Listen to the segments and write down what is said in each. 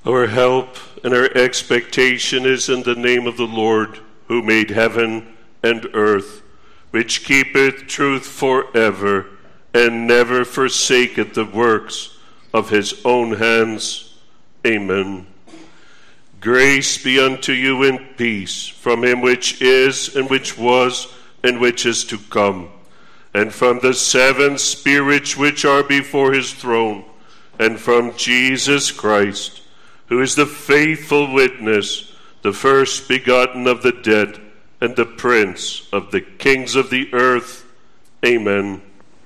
Our help and our expectation is in the name of the Lord, who made heaven and earth, which keepeth truth forever, and never forsaketh the works of his own hands. Amen. Grace be unto you and peace from him which is, and which was, and which is to come, and from the seven spirits which are before his throne, and from Jesus Christ, who is the faithful witness, the first begotten of the dead, and the prince of the kings of the earth. Amen.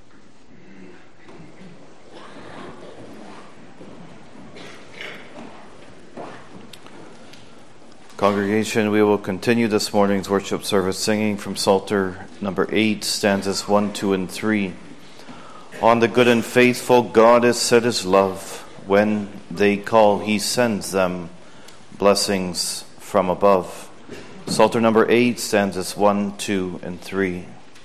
Congregation, we will continue this morning's worship service singing from Psalter number 8, stanzas 1, 2, and 3. On the good and faithful God is set his love. When they call, he sends them blessings from above. Psalter number 8, stanzas 1, 2, and 3.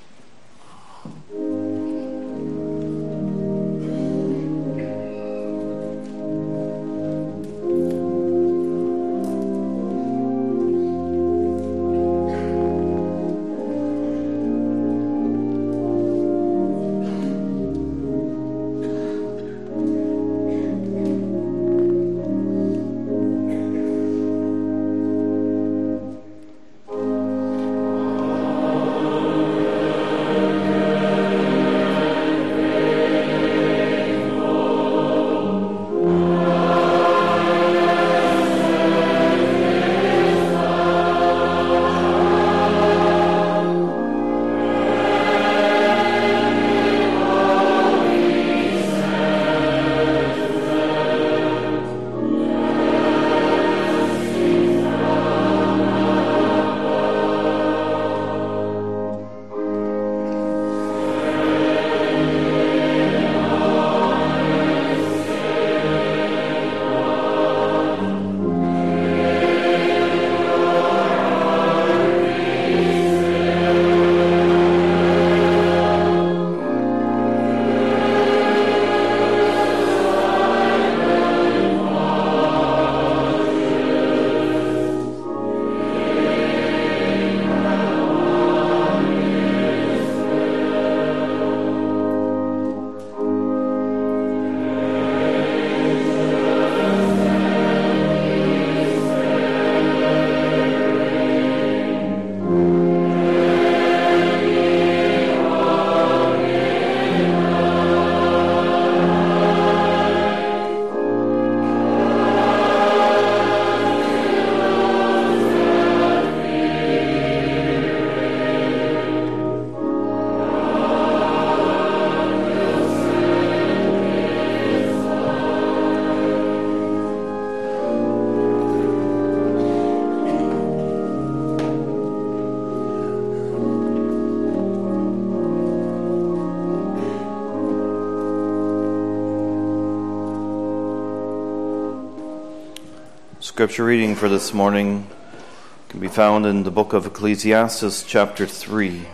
Scripture reading for this morning can be found in the book of Ecclesiastes chapter 3.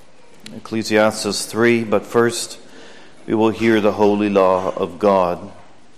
Ecclesiastes 3, but first we will hear the holy law of God.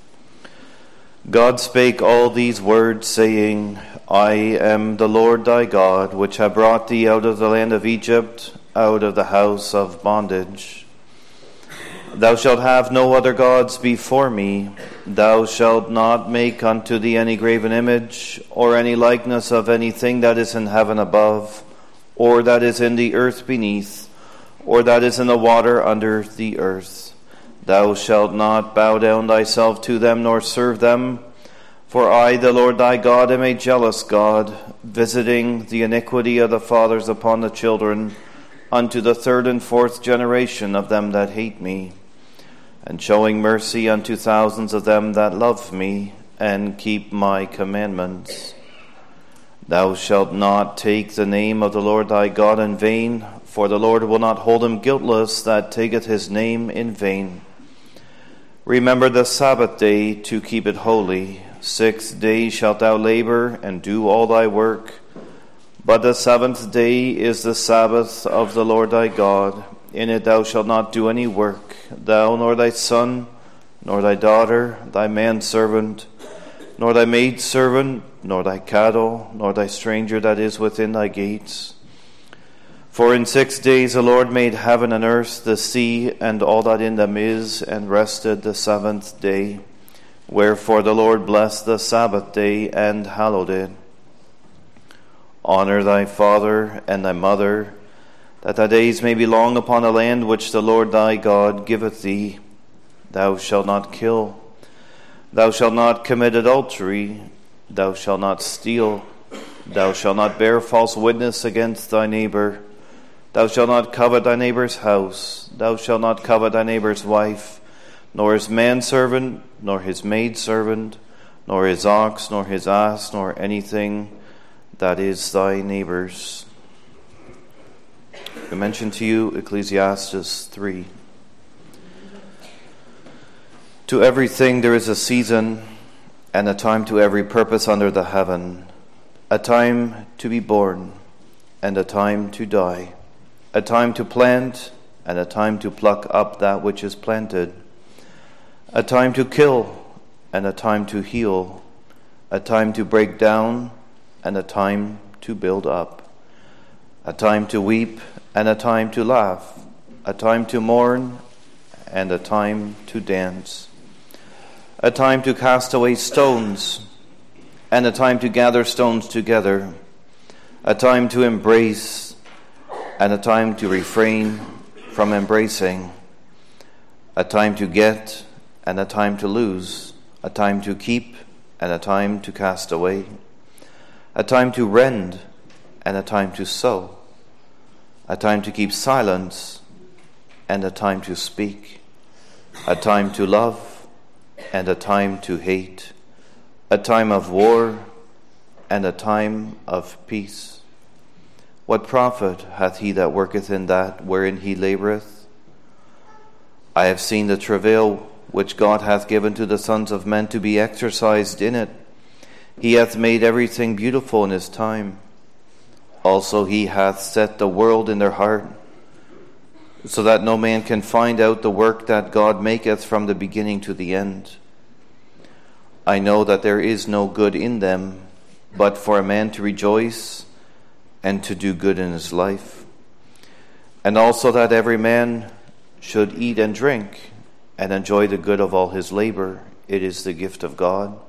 God spake all these words, saying, I am the Lord thy God, which have brought thee out of the land of Egypt, out of the house of bondage. Thou shalt have no other gods before me. Thou shalt not make unto thee any graven image, or any likeness of anything that is in heaven above, or that is in the earth beneath, or that is in the water under the earth. Thou shalt not bow down thyself to them, nor serve them. For I, the Lord thy God, am a jealous God, visiting the iniquity of the fathers upon the children, unto the third and fourth generation of them that hate me, and showing mercy unto thousands of them that love me, and keep my commandments. Thou shalt not take the name of the Lord thy God in vain, for the Lord will not hold him guiltless that taketh his name in vain. Remember the Sabbath day to keep it holy. 6 days shalt thou labor and do all thy work, but the seventh day is the Sabbath of the Lord thy God. In it thou shalt not do any work, thou nor thy son, nor thy daughter, thy manservant, nor thy maidservant, nor thy cattle, nor thy stranger that is within thy gates. For in 6 days the Lord made heaven and earth, the sea, and all that in them is, and rested the seventh day. Wherefore the Lord blessed the Sabbath day, and hallowed it. Honor thy father and thy mother, that thy days may be long upon the land which the Lord thy God giveth thee. Thou shalt not kill. Thou shalt not commit adultery. Thou shalt not steal. Thou shalt not bear false witness against thy neighbor. Thou shalt not covet thy neighbor's house. Thou shalt not covet thy neighbor's wife, nor his manservant, nor his maidservant, nor his ox, nor his ass, nor anything that is thy neighbor's. I mention to you Ecclesiastes 3. To everything there is a season, and a time to every purpose under the heaven, a time to be born, and a time to die, a time to plant, and a time to pluck up that which is planted, a time to kill, and a time to heal, a time to break down, and a time to build up, a time to weep, and a time to laugh, a time to mourn, and a time to dance, a time to cast away stones, and a time to gather stones together, a time to embrace, and a time to refrain from embracing, a time to get, and a time to lose, a time to keep, and a time to cast away, a time to rend, and a time to sow, a time to keep silence, and a time to speak, a time to love, and a time to hate, a time of war, and a time of peace. What profit hath he that worketh in that wherein he laboureth? I have seen the travail which God hath given to the sons of men to be exercised in it. He hath made everything beautiful in his time. Also he hath set the world in their heart, so that no man can find out the work that God maketh from the beginning to the end. I know that there is no good in them, but for a man to rejoice and to do good in his life. And also that every man should eat and drink and enjoy the good of all his labor. It is the gift of God.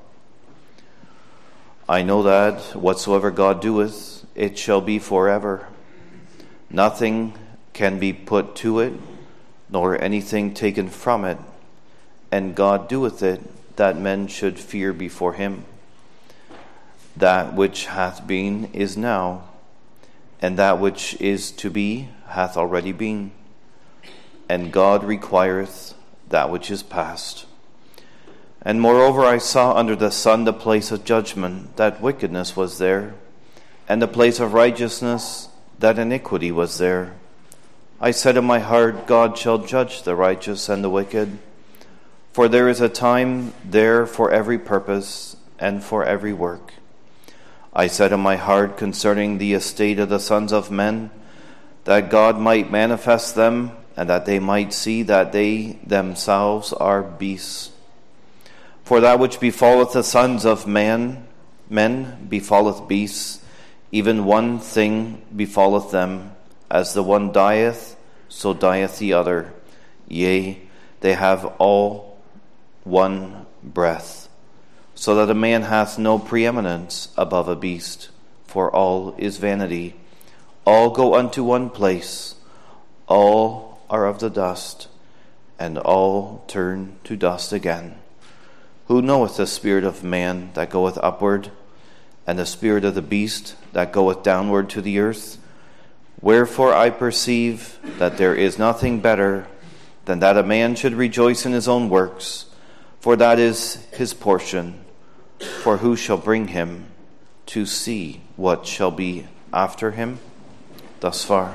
I know that whatsoever God doeth, it shall be forever. Nothing can be put to it, nor anything taken from it. And God doeth it, that men should fear before him. That which hath been is now, and that which is to be hath already been. And God requireth that which is past. And moreover I saw under the sun the place of judgment, that wickedness was there, and the place of righteousness, that iniquity was there. I said in my heart, God shall judge the righteous and the wicked, for there is a time there for every purpose and for every work. I said in my heart concerning the estate of the sons of men, that God might manifest them, and that they might see that they themselves are beasts. For that which befalleth the sons of men befalleth beasts, even one thing befalleth them. As the one dieth, so dieth the other. Yea, they have all one breath, so that a man hath no preeminence above a beast, for all is vanity. All go unto one place, all are of the dust, and all turn to dust again. Who knoweth the spirit of man that goeth upward, and the spirit of the beast that goeth downward to the earth? Wherefore I perceive that there is nothing better than that a man should rejoice in his own works, for that is his portion. For who shall bring him to see what shall be after him? Thus far.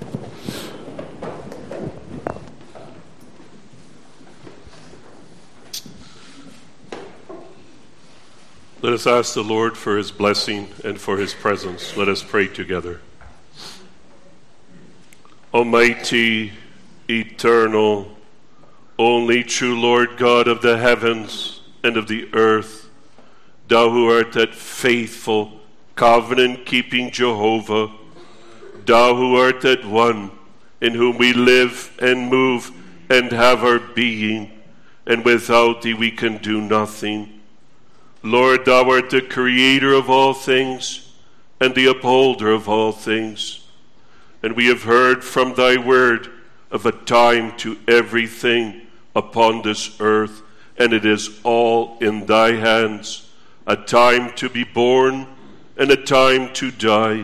Let us ask the Lord for his blessing and for his presence. Let us pray together. Almighty, eternal, only true Lord God of the heavens and of the earth, thou who art that faithful, covenant-keeping Jehovah, thou who art that one in whom we live and move and have our being, and without thee we can do nothing. Lord, thou art the creator of all things and the upholder of all things. And we have heard from thy word of a time to everything upon this earth, and it is all in thy hands, a time to be born and a time to die.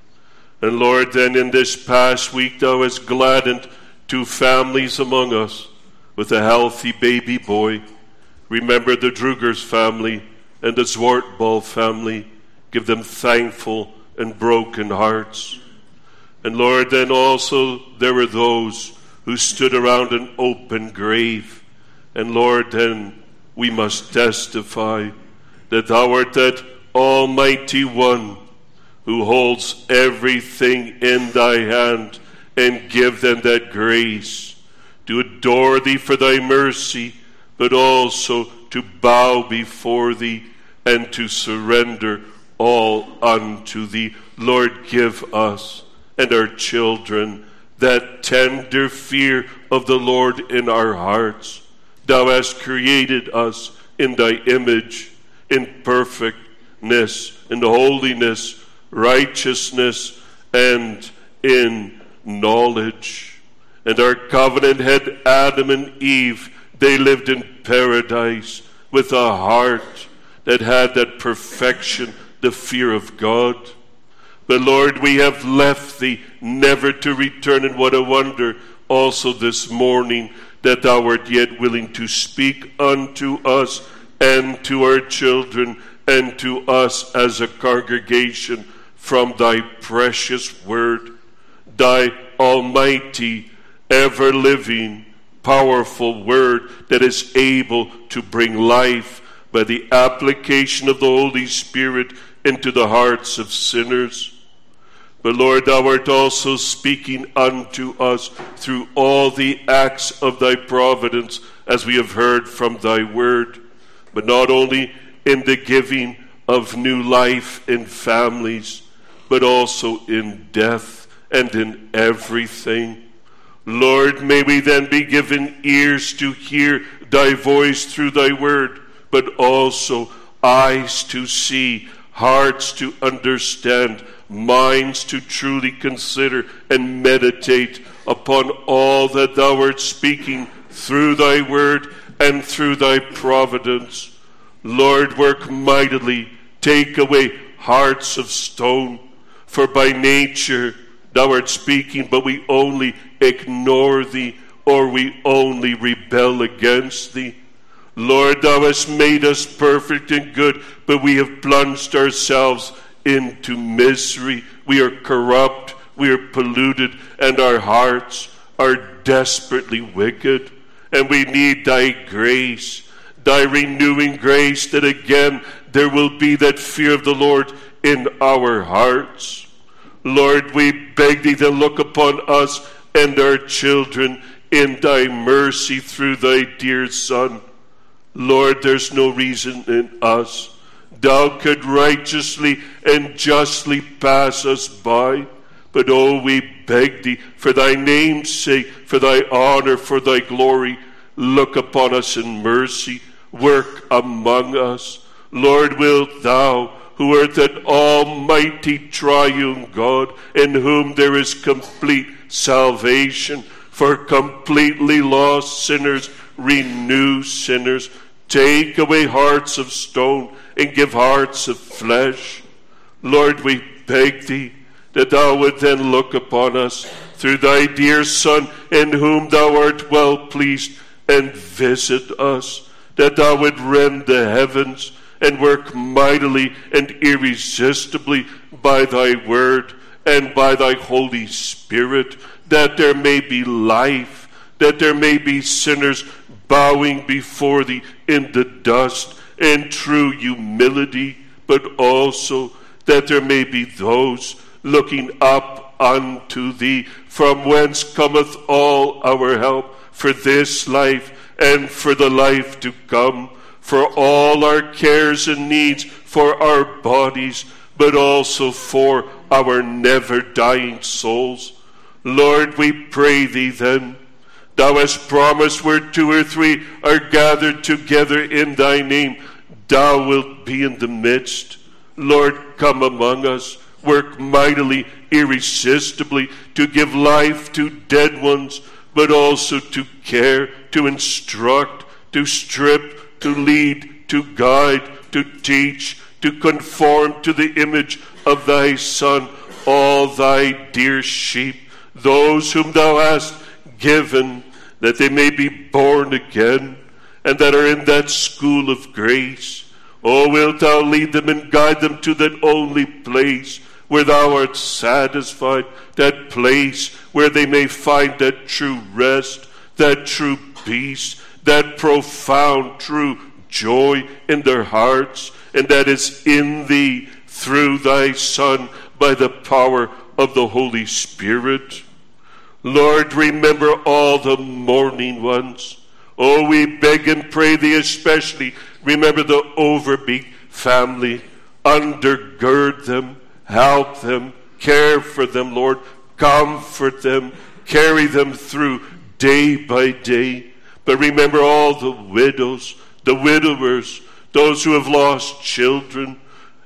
And Lord, then in this past week thou hast gladdened 2 families among us with a healthy baby boy. Remember the Drugers family and the Zwartbal family. Give them thankful and broken hearts. And Lord, then also there were those who stood around an open grave. And Lord, then we must testify that thou art that Almighty One who holds everything in thy hand, and give them that grace to adore thee for thy mercy, but also to bow before thee and to surrender all unto thee. Lord, give us and our children that tender fear of the Lord in our hearts. Thou hast created us in thy image, in perfectness, in holiness, righteousness, and in knowledge. And our covenant had Adam and Eve. They lived in paradise with a heart that had that perfection, the fear of God. But Lord, we have left thee never to return, and what a wonder also this morning that thou art yet willing to speak unto us and to our children and to us as a congregation from thy precious word, thy almighty, ever-living, powerful word that is able to bring life by the application of the Holy Spirit into the hearts of sinners. But Lord, thou art also speaking unto us through all the acts of thy providence, as we have heard from thy word, but not only in the giving of new life in families, but also in death and in everything. Lord, may we then be given ears to hear thy voice through thy word, but also eyes to see, hearts to understand, minds to truly consider and meditate upon all that thou art speaking through thy word and through thy providence. Lord, work mightily, take away hearts of stone, for by nature thou art speaking, but we only ignore thee, or we only rebel against thee. Lord, thou hast made us perfect and good, but we have plunged ourselves into misery. We are corrupt, we are polluted, and our hearts are desperately wicked. And we need thy grace, thy renewing grace, that again there will be that fear of the Lord in our hearts. Lord, we beg thee to look upon us and our children in thy mercy through thy dear Son. Lord, there's no reason in us. Thou could righteously and justly pass us by. But oh, we beg thee, for thy name's sake, for thy honor, for thy glory, look upon us in mercy. Work among us. Lord, wilt thou, who art that almighty triune God, in whom there is complete salvation, for completely lost sinners, renew sinners, take away hearts of stone and give hearts of flesh. Lord, we beg thee that thou would then look upon us through thy dear Son, in whom thou art well pleased, and visit us, that thou would rend the heavens and work mightily and irresistibly by thy word and by thy Holy Spirit, that there may be life, that there may be sinners bowing before thee in the dust in true humility, but also that there may be those looking up unto thee, from whence cometh all our help for this life and for the life to come. for all our cares and needs for our bodies, but also for our never-dying souls. Lord, we pray thee then, thou hast promised where 2 or 3 are gathered together in thy name, thou wilt be in the midst. Lord, come among us, work mightily, irresistibly, to give life to dead ones, but also to care, to instruct, to strip, to lead, to guide, to teach, to conform to the image of thy Son, all thy dear sheep, those whom thou hast given, that they may be born again, and that are in that school of grace. O wilt thou lead them and guide them to that only place where thou art satisfied, that place where they may find that true rest, that true peace, that profound true joy in their hearts, and that is in thee through thy Son by the power of the Holy Spirit. Lord, remember all the mourning ones. Oh, we beg and pray thee especially, remember the Overbeek family. Undergird them, help them, care for them, Lord. Comfort them, carry them through day by day. But remember all the widows, the widowers, those who have lost children,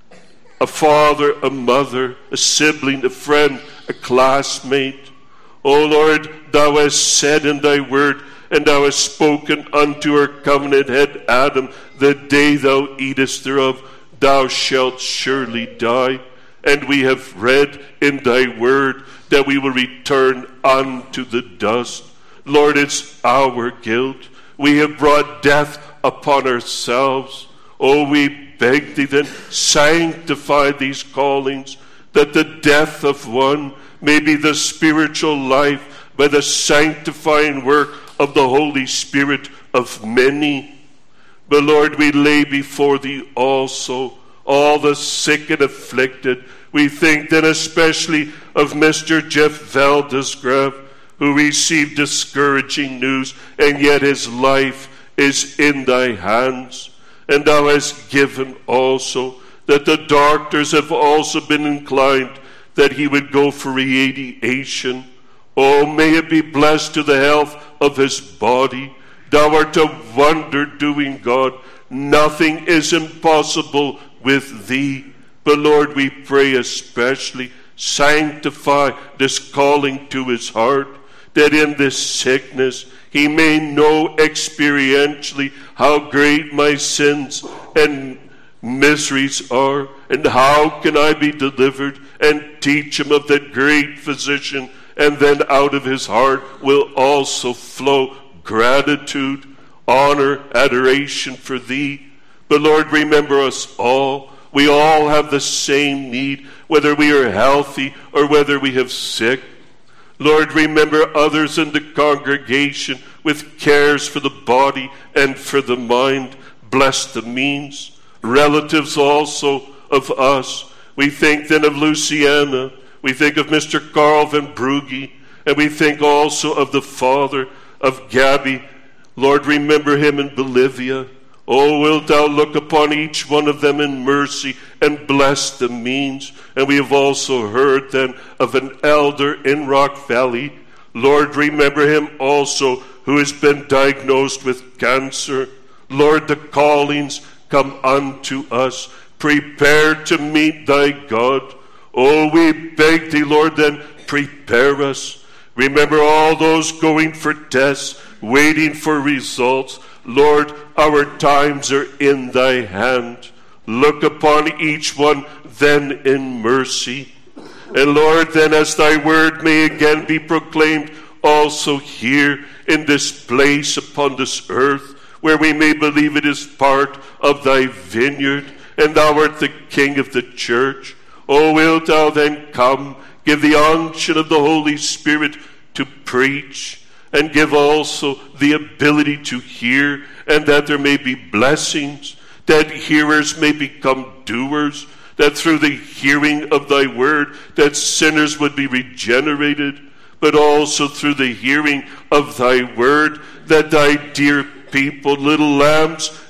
a father, a mother, a sibling, a friend, a classmate. O Lord, thou hast said in thy word, and thou hast spoken unto our covenant head Adam, the day thou eatest thereof, thou shalt surely die. And we have read in thy word that we will return unto the dust. Lord, it's our guilt. We have brought death upon ourselves. Oh, we beg thee then, sanctify these callings, that the death of one may be the spiritual life by the sanctifying work of the Holy Spirit of many. But Lord, we lay before thee also all the sick and afflicted. We think then especially of Mr. Jeff Valdesgrave, who received discouraging news, and yet his life is in thy hands. And thou hast given also that the doctors have also been inclined that he would go for radiation. Oh, may it be blessed to the health of his body. Thou art a wonder-doing God. Nothing is impossible with thee. But Lord, we pray especially, sanctify this calling to his heart, that in this sickness he may know experientially how great my sins and miseries are, and how can I be delivered, and teach him of that great physician. And then out of his heart will also flow gratitude, honor, adoration for thee. But Lord, remember us all. We all have the same need, whether we are healthy or whether we have sick. Lord, remember others in the congregation with cares for the body and for the mind. Bless the means. Relatives also of us. We think then of Luciana. We think of Mr. Carl Van Brugge. And we think also of the father of Gabby. Lord, remember him in Bolivia. Oh, wilt thou look upon each one of them in mercy and bless the means. And we have also heard then of an elder in Rock Valley. Lord, remember him also who has been diagnosed with cancer. Lord, the callings come unto us. Prepare to meet thy God. Oh, we beg thee, Lord, then prepare us. Remember all those going for tests, waiting for results. Lord, our times are in thy hand. Look upon each one then in mercy. And Lord, then as thy word may again be proclaimed also here in this place upon this earth, where we may believe it is part of thy vineyard, and thou art the King of the church. O wilt thou then come, give the unction of the Holy Spirit to preach, and give also the ability to hear, and that there may be blessings, that hearers may become doers, that through the hearing of thy word, that sinners would be regenerated, but also through the hearing of thy word, that thy dear people, little lambs,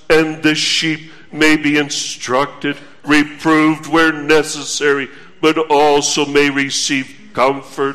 and the sheep may be instructed, reproved where necessary, but also may receive comfort.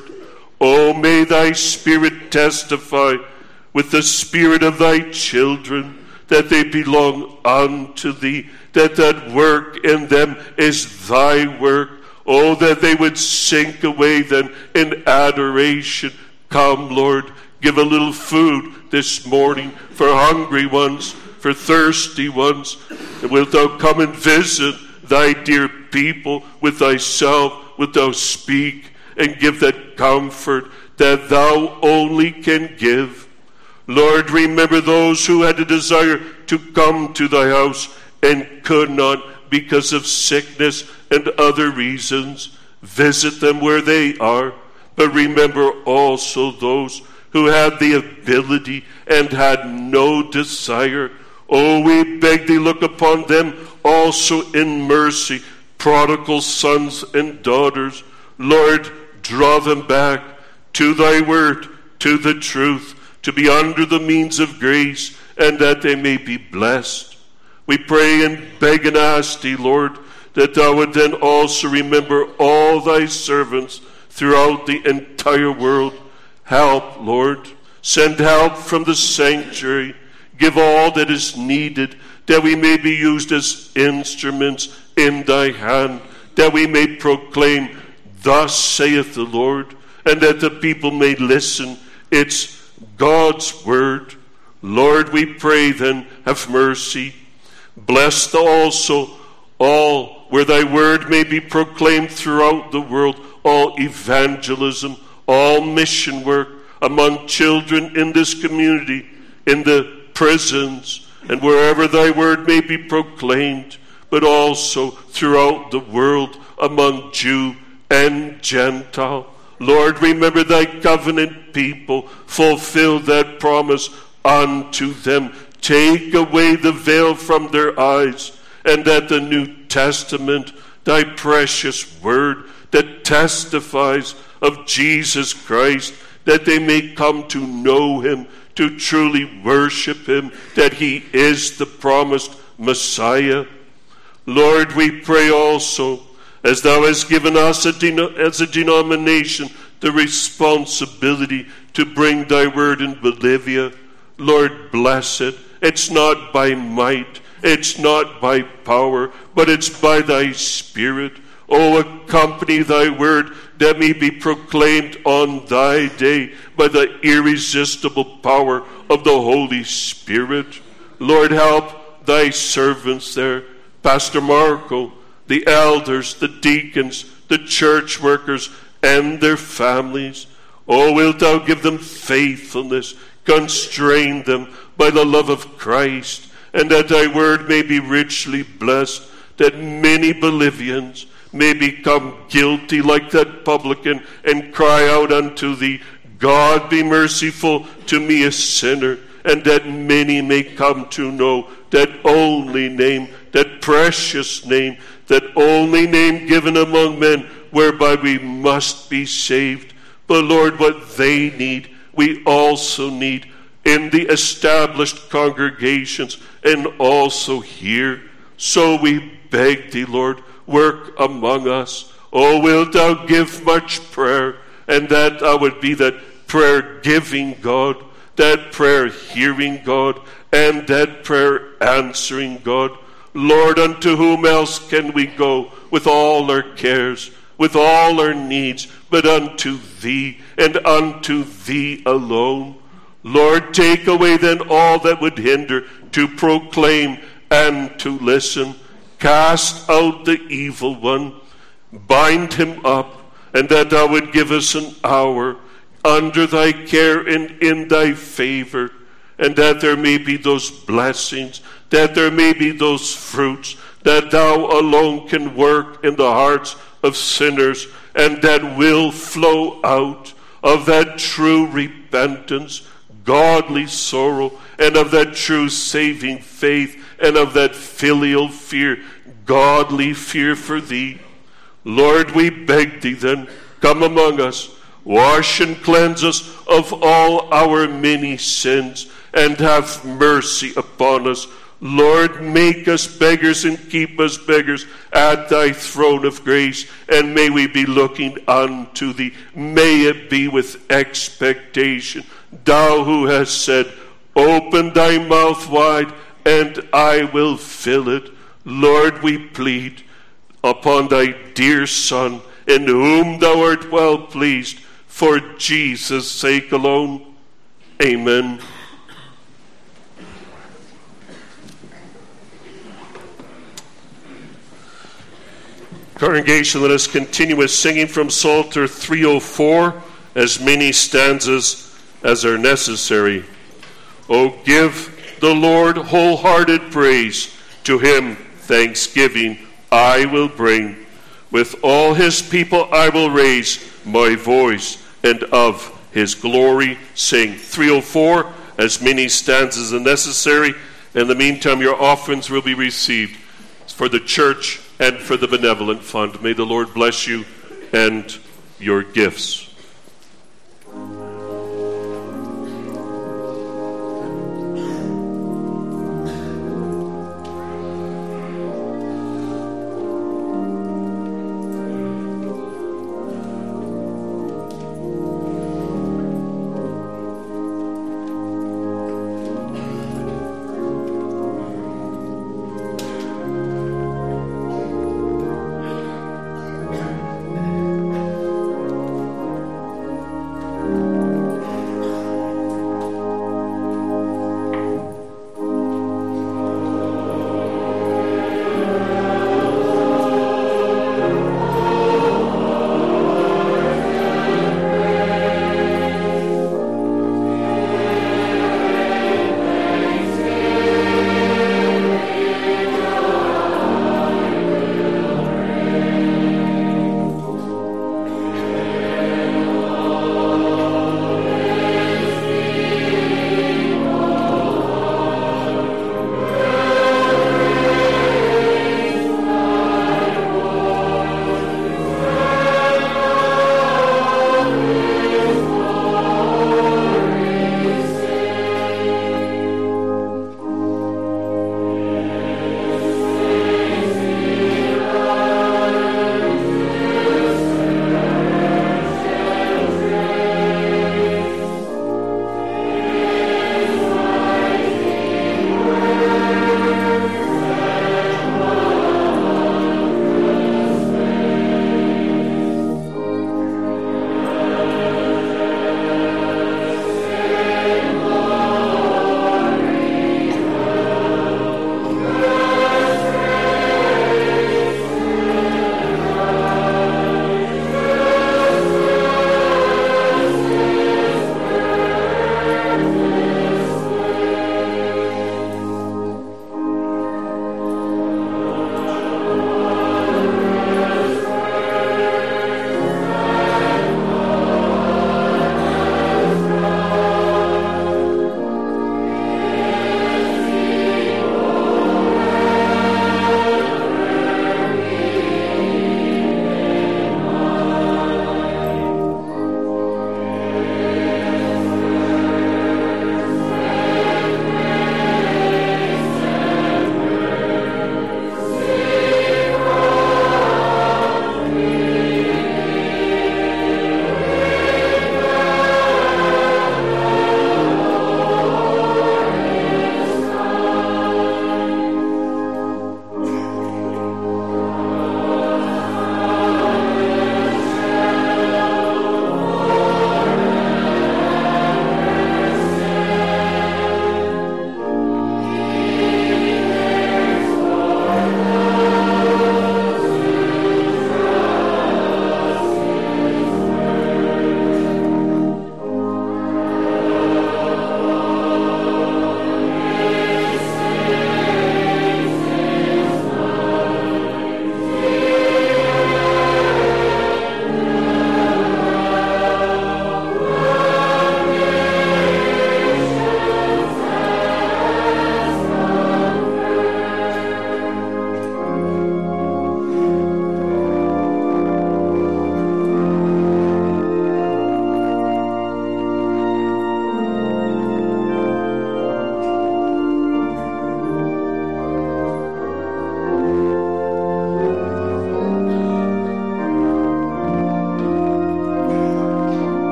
O may thy Spirit testify with the spirit of thy children that they belong unto thee, that work in them is thy work. Oh, that they would sink away then in adoration. Come, Lord, give a little food this morning for hungry ones, for thirsty ones. And wilt thou come and visit thy dear people with thyself, wilt thou speak and give that comfort that thou only can give. Lord, remember those who had a desire to come to thy house and could not because of sickness and other reasons. Visit them where they are, but remember also those who had the ability and had no desire. Oh, we beg thee, look upon them also in mercy, prodigal sons and daughters. Lord, draw them back to thy word, to the truth, to be under the means of grace, and that they may be blessed. We pray and beg and ask thee, Lord, that thou would then also remember all thy servants throughout the entire world. Help, Lord. Send help from the sanctuary. Give all that is needed, that we may be used as instruments in thy hand, that we may proclaim, thus saith the Lord, and that the people may listen. It's God's word. Lord, we pray then, have mercy. Bless thou also all where thy word may be proclaimed throughout the world, all evangelism, all mission work among children in this community, in the prisons, and wherever thy word may be proclaimed, but also throughout the world among Jew and Gentile. Lord, remember thy covenant people. Fulfill that promise unto them. Take away the veil from their eyes, and that the New Testament, thy precious word that testifies of Jesus Christ, that they may come to know him, to truly worship him, that he is the promised Messiah. Lord, we pray also, as thou hast given us as a denomination the responsibility to bring thy word in Bolivia. Lord, bless it. It's not by might, it's not by power, but it's by thy Spirit. Oh, accompany thy word that may be proclaimed on thy day by the irresistible power of the Holy Spirit. Lord, help thy servants there, Pastor Marco, the elders, the deacons, the church workers, and their families. Oh, wilt thou give them faithfulness, constrain them by the love of Christ, and that thy word may be richly blessed, that many Bolivians may become guilty like that publican and cry out unto thee, God, be merciful to me, a sinner, and that many may come to know that only name, that precious name, that only name given among men whereby we must be saved. But Lord, what they need, we also need in the established congregations and also here. So we beg thee, Lord, work among us. Oh, wilt thou give much prayer, and that I would be that prayer-giving God, that prayer-hearing God, and that prayer-answering God. Lord, unto whom else can we go with all our cares, with all our needs, but unto thee, and unto thee alone? Lord, take away then all that would hinder to proclaim and to listen. Cast out the evil one, bind him up, and that thou would give us an hour under thy care and in thy favor, and that there may be those blessings, that there may be those fruits, that thou alone can work in the hearts of sinners, and that will flow out of that true repentance, godly sorrow, and of that true saving faith, and of that filial fear, godly fear for thee. Lord, we beg thee then, come among us, wash and cleanse us of all our many sins, and have mercy upon us. Lord, make us beggars and keep us beggars at thy throne of grace, and may we be looking unto thee. May it be with expectation. Thou who hast said, open thy mouth wide, and I will fill it. Lord, we plead upon thy dear Son, in whom thou art well pleased, for Jesus' sake alone. Amen. Congregation, let us continue with singing from Psalter 304, as many stanzas as are necessary. O give the Lord wholehearted praise, to him thanksgiving I will bring. With all his people I will raise my voice, and of his glory sing. 304, as many stanzas as necessary. In the meantime, your offerings will be received for the church and for the benevolent fund. May the Lord bless you and your gifts.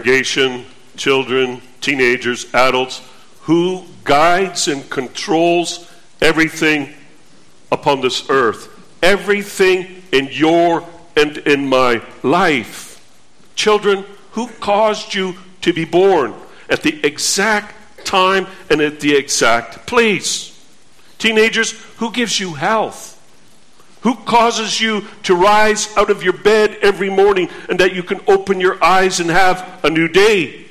congregation, children, teenagers, adults, who guides and controls everything upon this earth, everything in your and in my life. Children, who caused you to be born at the exact time and at the exact place? Teenagers, who gives you health? Who causes you to rise out of your bed every morning and that you can open your eyes and have a new day?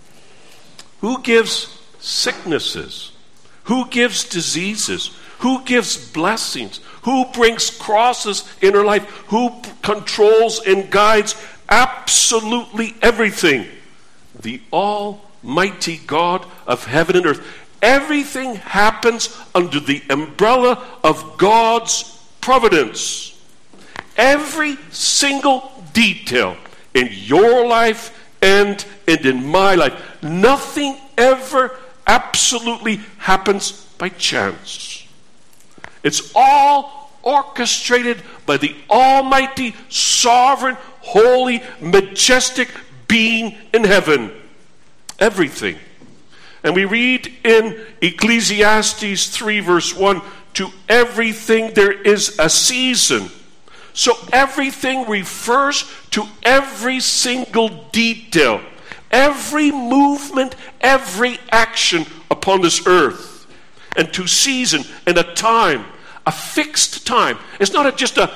Who gives sicknesses? Who gives diseases? Who gives blessings? Who brings crosses in our life? Who controls and guides absolutely everything? The Almighty God of heaven and earth. Everything happens under the umbrella of God's providence. Every single detail in your life and in my life. Nothing ever absolutely happens by chance. It's all orchestrated by the almighty, sovereign, holy, majestic being in heaven. Everything. And we read in Ecclesiastes 3 verse 1, to everything there is a season. So everything refers to every single detail, every movement, every action upon this earth. And to season and a time, a fixed time. It's not just a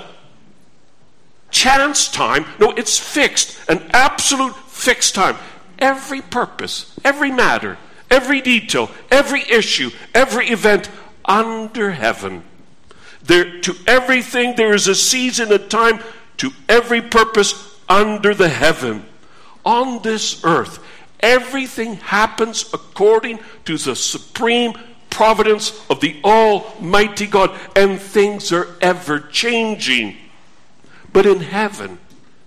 chance time. No, it's fixed, an absolute fixed time. Every purpose, every matter, every detail, every issue, every event under heaven. To everything there is a season, a time, to every purpose under the heaven. On this earth, everything happens according to the supreme providence of the Almighty God, and things are ever changing. But in heaven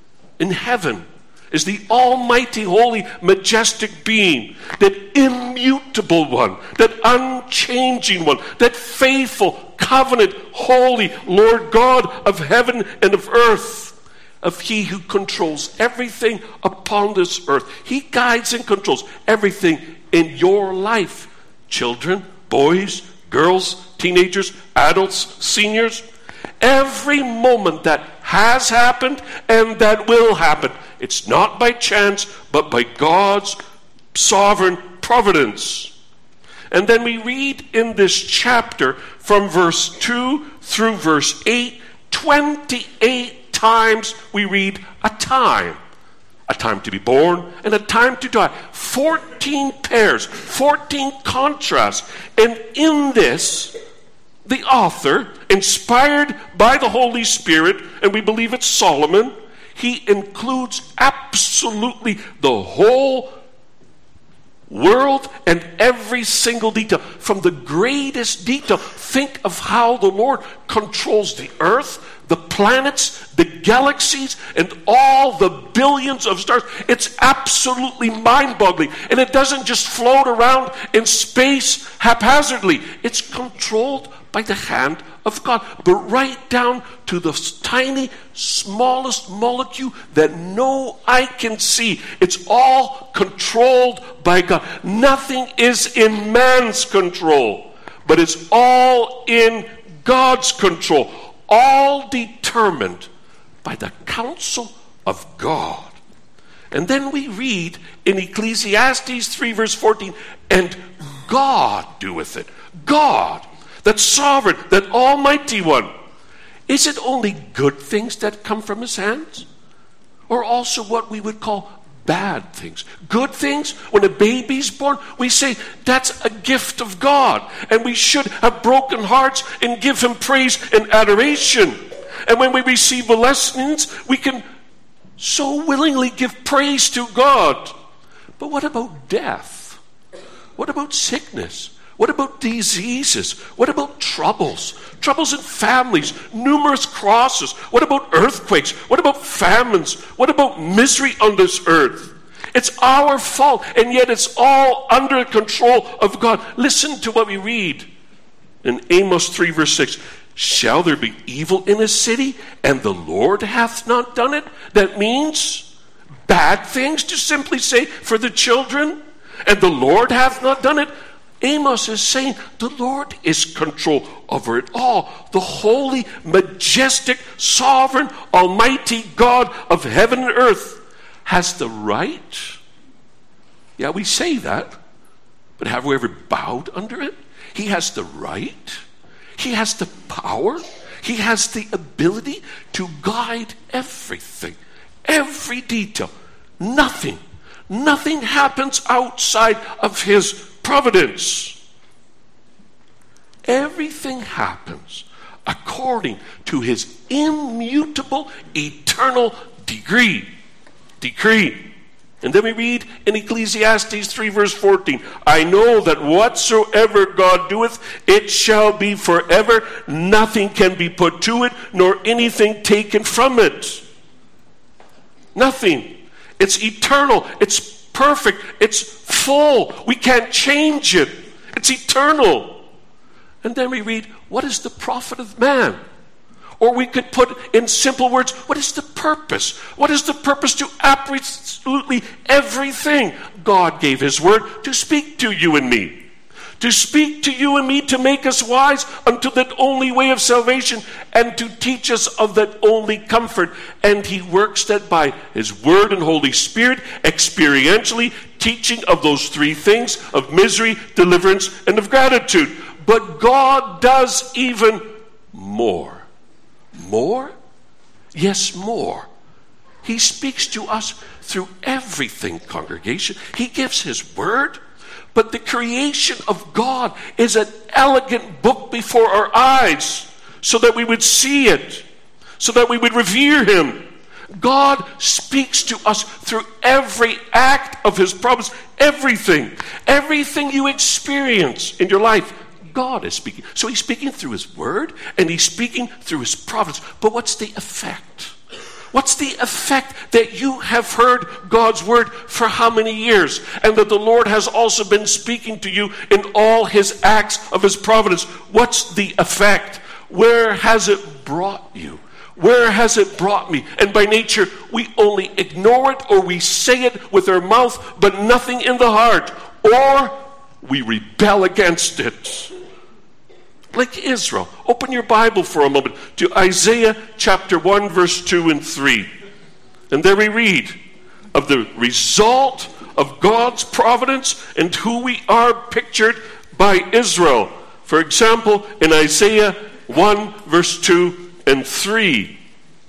is the almighty, holy, majestic being, that immutable one, that unchanging one, that faithful, covenant, holy Lord God of heaven and of earth, of he who controls everything upon this earth. He guides and controls everything in your life. Children, boys, girls, teenagers, adults, seniors. Every moment that has happened and that will happen. It's not by chance, but by God's sovereign providence. And then we read in this chapter from verse 2 through verse 8, 28 times we read a time. A time to be born and a time to die. 14 pairs, 14 contrasts. And in this, the author, inspired by the Holy Spirit, and we believe it's Solomon, he includes absolutely the whole world and every single detail. From the greatest detail, think of how the Lord controls the earth, the planets, the galaxies, and all the billions of stars. It's absolutely mind-boggling. And it doesn't just float around in space haphazardly. It's controlled by the hand of God, but right down to the tiny, smallest molecule that no eye can see. It's all controlled by God. Nothing is in man's control, but it's all in God's control, all determined by the counsel of God. And then we read in Ecclesiastes 3 verse 14, and God doeth it. God, that sovereign, that almighty one. Is it only good things that come from his hands? Or also what we would call bad things? Good things, when a baby's born, we say that's a gift of God. And we should have broken hearts and give him praise and adoration. And when we receive blessings, we can so willingly give praise to God. But what about death? What about sickness? What about diseases? What about troubles? Troubles in families, numerous crosses. What about earthquakes? What about famines? What about misery on this earth? It's our fault, and yet it's all under control of God. Listen to what we read in Amos 3 verse 6. Shall there be evil in a city, and the Lord hath not done it? That means Bad things to simply say for the children? And the Lord hath not done it? Amos is saying the Lord is control over it all. The holy, majestic, sovereign, almighty God of heaven and earth has the right. Yeah, we say that, but have we ever bowed under it? He has the right. He has the power. He has the ability to guide everything, every detail. Nothing happens outside of his providence. Everything happens according to his immutable, eternal decree. And then we read in Ecclesiastes 3 verse 14, I know that whatsoever God doeth, it shall be forever. Nothing can be put to it, nor anything taken from it. Nothing. It's eternal. It's perfect. It's full. We can't change it. It's eternal. And then we read, what is the profit of man? Or we could put in simple words, what is the purpose? What is the purpose to absolutely everything? God gave his word to speak to you and me. To speak to you and me, to make us wise unto that only way of salvation, and to teach us of that only comfort. And he works that by his word and Holy Spirit, experientially teaching of those three things, of misery, deliverance, and of gratitude. But God does even more. More? Yes, more. He speaks to us through everything, congregation. He gives his word. But the creation of God is an elegant book before our eyes, so that we would see it, so that we would revere him. God speaks to us through every act of his promise. Everything you experience in your life, God is speaking. So he's speaking through his word, and he's speaking through his providence. But what's the effect? What's the effect that you have heard God's word for how many years, and that the Lord has also been speaking to you in all his acts of his providence? What's the effect? Where has it brought you? Where has it brought me? And by nature, we only ignore it, or we say it with our mouth, but nothing in the heart, or we rebel against it. Like Israel. Open your Bible for a moment to Isaiah chapter 1 verse 2 and 3. And there we read of the result of God's providence and who we are pictured by Israel. For example, in Isaiah 1 verse 2 and 3.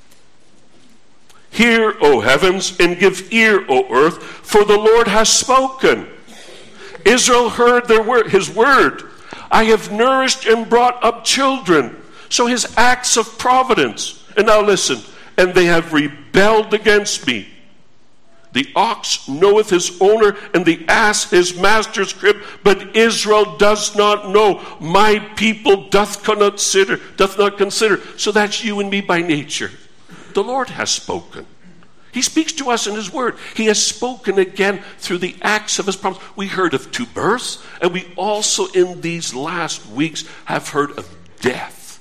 Hear, O heavens, and give ear, O earth, for the Lord has spoken. Israel heard his word. I have nourished and brought up children. So his acts of providence. And now listen. And they have rebelled against me. The ox knoweth his owner, and the ass his master's crib. But Israel does not know. My people doth not consider. So that's you and me by nature. The Lord has spoken. He speaks to us in his word. He has spoken again through the acts of his promise. We heard of two births, and we also in these last weeks have heard of death.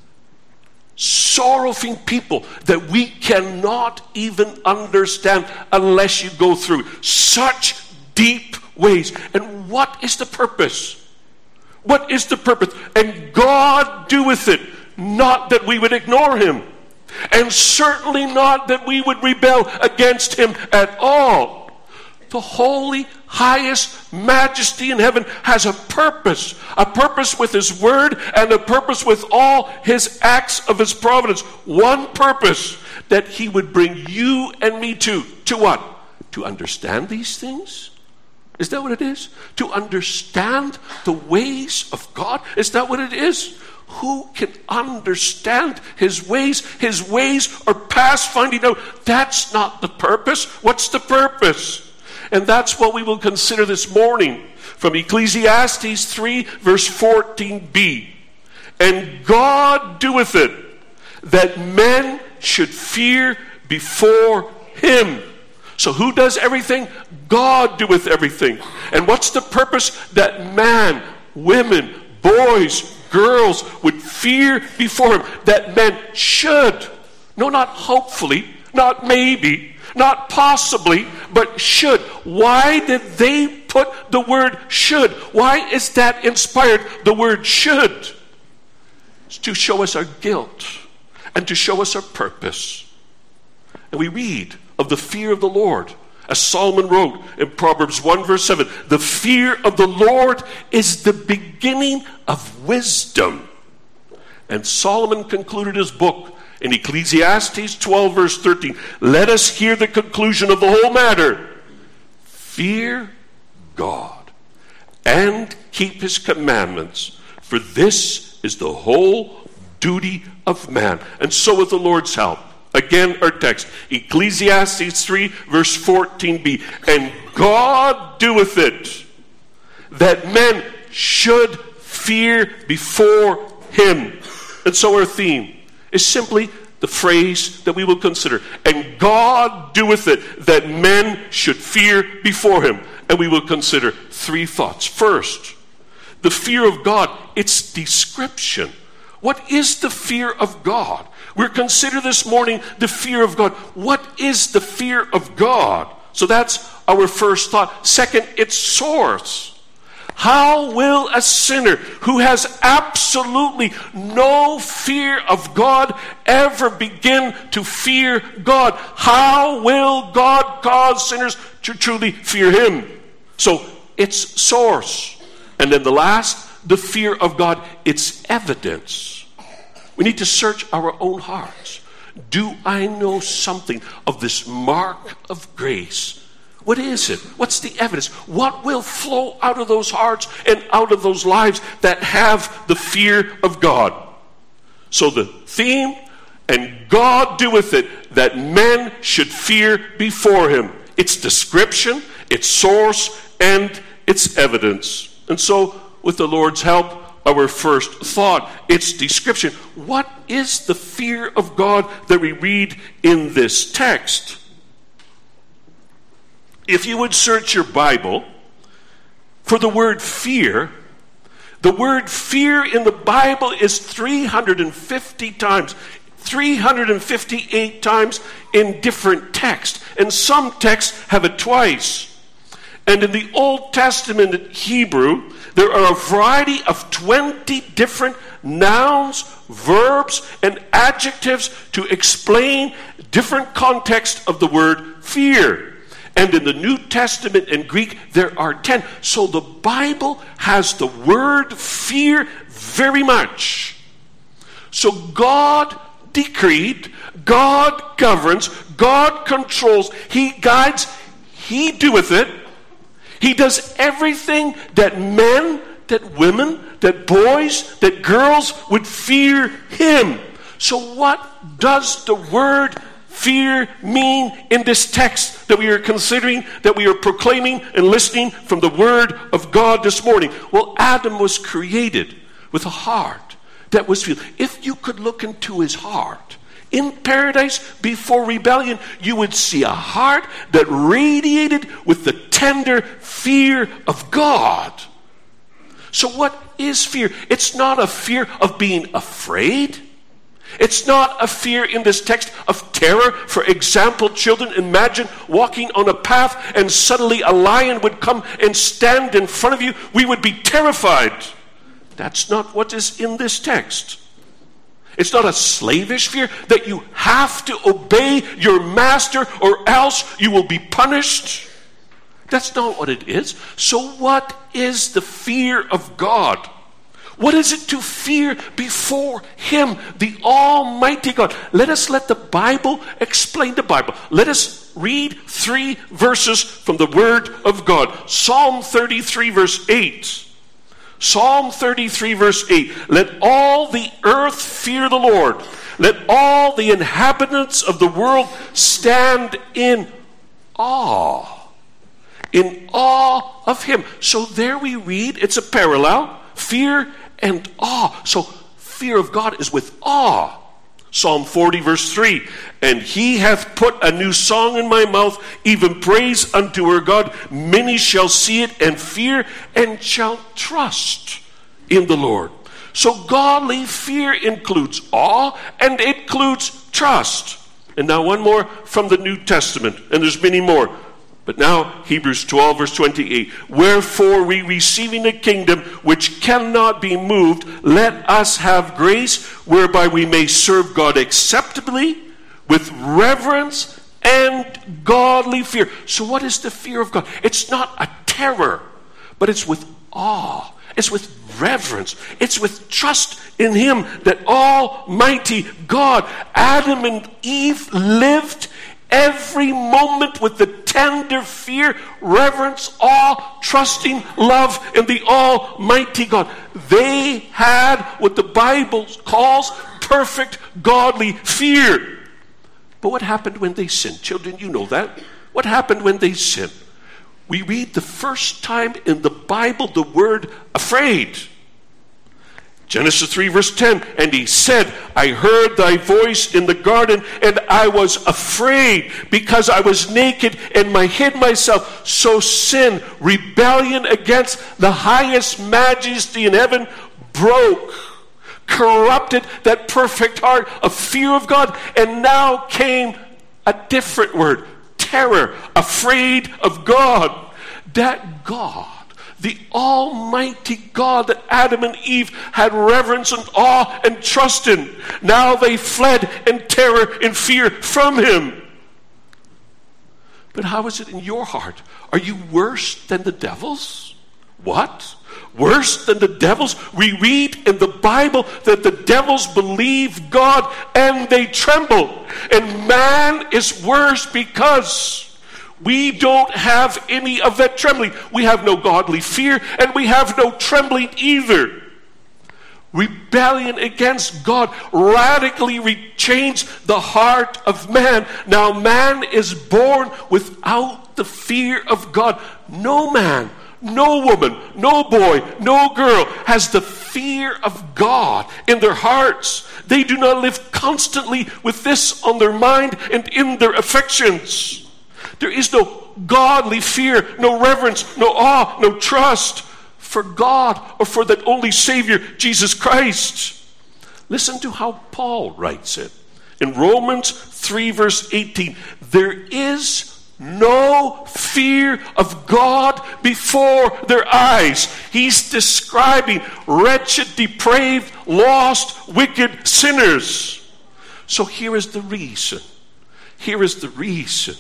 Sorrowing people that we cannot even understand unless you go through such deep ways. And what is the purpose? What is the purpose? And God doeth it, not that we would ignore him. And certainly not that we would rebel against him at all. The holy, highest majesty in heaven has a purpose with his word, and a purpose with all his acts of his providence. One purpose, that he would bring you and me to what? To understand these things? Is that what it is? To understand the ways of God? Is that what it is? Who can understand his ways? His ways are past finding out. That's not the purpose. What's the purpose? And that's what we will consider this morning from Ecclesiastes 3 verse 14b. And God doeth it, that men should fear before him. So who does everything? God doeth everything. And what's the purpose? That man, women, boys, girls would fear before him. That men should. No, not hopefully, not maybe, Not possibly, but should. Why did they put the word should? Why is that inspired, the word should? It's to show us our guilt and to show us our purpose. And we read of the fear of the Lord, as Solomon wrote in Proverbs 1 verse 7, the fear of the Lord is the beginning of wisdom. And Solomon concluded his book in Ecclesiastes 12 verse 13. Let us hear the conclusion of the whole matter. Fear God and keep his commandments, for this is the whole duty of man. And so with the Lord's help, again our text, Ecclesiastes 3 verse 14b, and God doeth it, that men should fear before him. And so our theme is simply the phrase that we will consider, and God doeth it, that men should fear before him. And we will consider three thoughts. First, the fear of God, its description. What is the fear of God? We're consider this morning the fear of God. What is the fear of God? So that's our first thought. Second, its source. How will a sinner who has absolutely no fear of God ever begin to fear God? How will God cause sinners to truly fear him? So, its source. And then the last, the fear of God, its evidence. We need to search our own hearts. Do I know something of this mark of grace? What is it? What's the evidence? What will flow out of those hearts and out of those lives that have the fear of God? So the theme, and God doeth it, that men should fear before him. Its description, its source, and its evidence. And so, with the Lord's help, our first thought, its description. What is the fear of God that we read in this text? If you would search your Bible for the word fear in the Bible is 350 times, 358 times in different texts. And some texts have it twice. And in the Old Testament in Hebrew, there are a variety of 20 different nouns, verbs, and adjectives to explain different contexts of the word fear. And in the New Testament in Greek, there are 10. So the Bible has the word fear very much. So God decreed, God governs, God controls, he guides, he doeth it. He does everything that men, that women, that boys, that girls would fear him. So what does the word fear mean in this text that we are considering, that we are proclaiming and listening from the word of God this morning? Well, Adam was created with a heart that was filled. If you could look into his heart in paradise before rebellion, you would see a heart that radiated with the tender fear of God. So what is fear? It's not a fear of being afraid. It's not a fear in this text of terror. For example, children, imagine walking on a path and suddenly a lion would come and stand in front of you. We would be terrified. That's not what is in this text. It's not a slavish fear that you have to obey your master or else you will be punished. That's not what it is. So what is the fear of God? What is it to fear before him, the Almighty God? Let the Bible explain the Bible. Let us read 3 verses from the Word of God. Psalm 33 verse 8. Psalm 33 verse 8. Let all the earth fear the Lord. Let all the inhabitants of the world stand in awe. In awe of him. So there we read, it's a parallel. Fear and awe. So fear of God is with awe. Psalm 40 verse 3. And he hath put a new song in my mouth, even praise unto our God. Many shall see it and fear and shall trust in the Lord. So godly fear includes awe and it includes trust. And now one more from the New Testament, and there's many more. But now, Hebrews 12, verse 28. Wherefore, we receiving a kingdom which cannot be moved, let us have grace whereby we may serve God acceptably with reverence and godly fear. So what is the fear of God? It's not a terror, but it's with awe. It's with reverence. It's with trust in Him that Almighty God, Adam and Eve lived every moment with the tender fear, reverence, awe, trusting love in the Almighty God. They had what the Bible calls perfect godly fear. But what happened when they sinned? Children, you know that. What happened when they sinned? We read the first time in the Bible the word afraid. Genesis 3 verse 10, and he said, I heard thy voice in the garden, and I was afraid because I was naked and I hid myself. So sin, rebellion against the highest majesty in heaven, broke, corrupted that perfect heart of fear of God, and now came a different word, terror, afraid of God. That God, the Almighty God that Adam and Eve had reverence and awe and trust in, now they fled in terror and fear from Him. But how is it in your heart? Are you worse than the devils? What? Worse than the devils? We read in the Bible that the devils believe God and they tremble. And man is worse because we don't have any of that trembling. We have no godly fear, and we have no trembling either. Rebellion against God radically changed the heart of man. Now man is born without the fear of God. No man, no woman, no boy, no girl has the fear of God in their hearts. They do not live constantly with this on their mind and in their affections. There is no godly fear, no reverence, no awe, no trust for God or for that only Savior, Jesus Christ. Listen to how Paul writes it. In Romans 3 verse 18, there is no fear of God before their eyes. He's describing wretched, depraved, lost, wicked sinners. So here is the reason. Here is the reason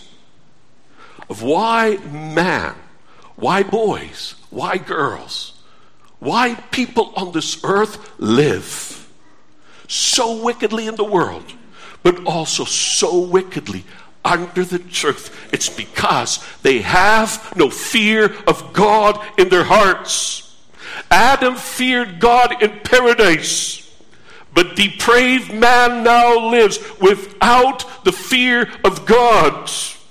of why man, why boys, why girls, why people on this earth live so wickedly in the world, but also so wickedly under the truth. It's because they have no fear of God in their hearts. Adam feared God in paradise, but depraved man now lives without the fear of God.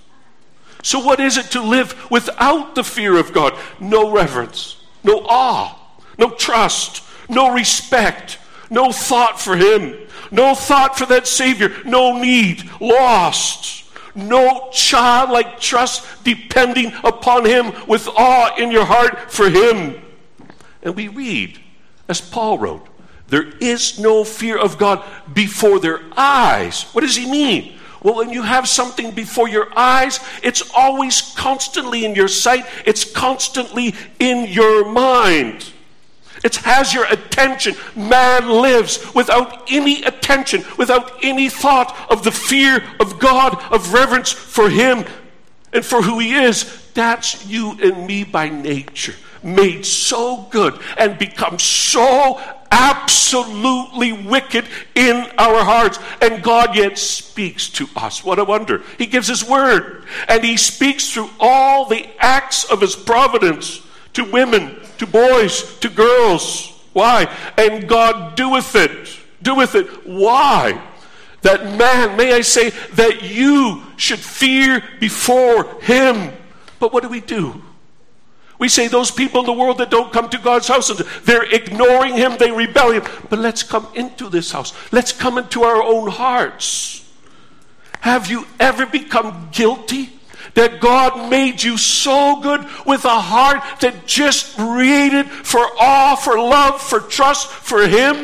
So what is it to live without the fear of God? No reverence, no awe, no trust, no respect, no thought for Him, no thought for that Savior, no need, lost, no childlike trust depending upon Him with awe in your heart for Him. And we read, as Paul wrote, there is no fear of God before their eyes. What does he mean? Well, when you have something before your eyes, it's always constantly in your sight. It's constantly in your mind. It has your attention. Man lives without any attention, without any thought of the fear of God, of reverence for Him and for who He is. That's you and me by nature, made so good and become so absolutely wicked in our hearts, and God yet speaks to us. What a wonder. He gives His word, and He speaks through all the acts of His providence to women, to boys, to girls. Why? And God doeth it. Doeth it. Why? That man, may I say, that you should fear before Him. But what do? We say those people in the world that don't come to God's house, they're ignoring Him, they rebel Him. But let's come into this house. Let's come into our own hearts. Have you ever become guilty that God made you so good with a heart that just created for awe, for love, for trust, for Him,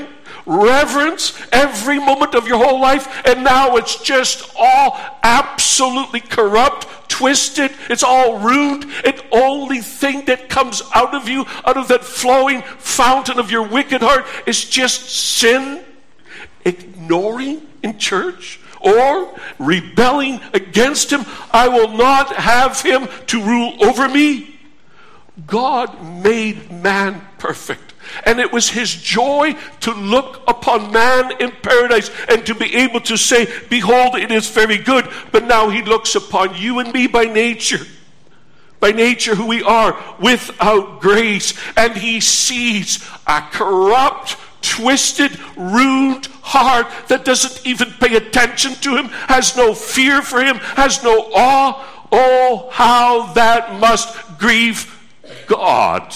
reverence every moment of your whole life, and now it's just all absolutely corrupt, twisted, it's all ruined, and only thing that comes out of you, out of that flowing fountain of your wicked heart, is just sin, ignoring in church, or rebelling against him. I will not have him to rule over me. God made man perfect, and it was his joy to look upon man in paradise and to be able to say, behold, it is very good. But now he looks upon you and me by nature who we are, without grace, and he sees a corrupt, twisted, ruined heart that doesn't even pay attention to him, has no fear for him, has no awe. Oh, how that must grieve God.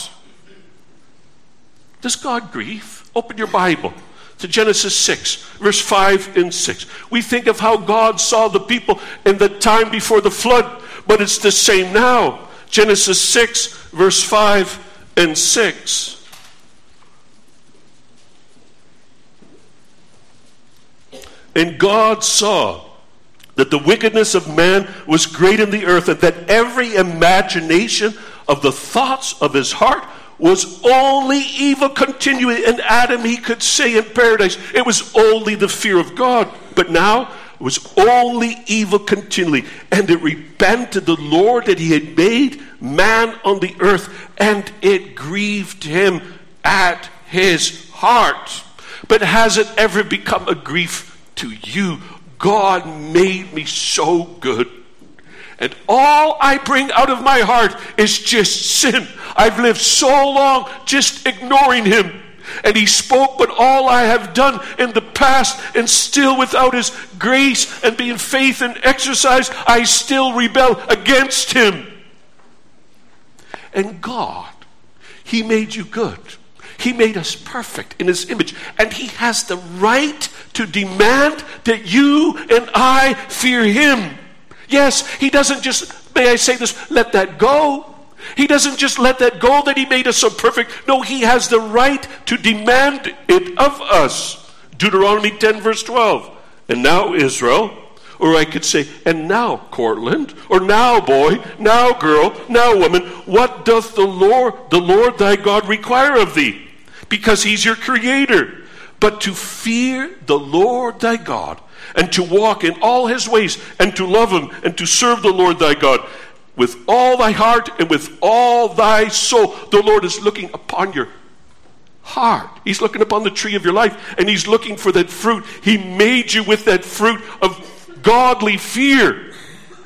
Does God grieve? Open your Bible to Genesis 6, verse 5 and 6. We think of how God saw the people in the time before the flood, but it's the same now. Genesis 6, verse 5 and 6. And God saw that the wickedness of man was great in the earth, and that every imagination of the thoughts of his heart was only evil continually. And Adam, he could say in paradise, it was only the fear of God. But now it was only evil continually. And it repented the Lord that he had made man on the earth, and it grieved him at his heart. But has it ever become a grief to you? God made me so good, and all I bring out of my heart is just sin. I've lived so long just ignoring him, and he spoke, but all I have done in the past, and still without his grace and being faith and exercise, I still rebel against him. And God, he made you good. He made us perfect in his image, and he has the right to demand that you and I fear him. Yes, he doesn't just, may I say this, let that go. He doesn't just let that go that he made us so perfect. No, he has the right to demand it of us. Deuteronomy 10, verse 12. And now, Israel, or I could say, and now, Cortland, or now, boy, now, girl, now, woman, what doth the Lord thy God require of thee? Because he's your creator. But to fear the Lord thy God, and to walk in all his ways, and to love him, and to serve the Lord thy God with all thy heart and with all thy soul. The Lord is looking upon your heart. He's looking upon the tree of your life, and he's looking for that fruit. He made you with that fruit of godly fear,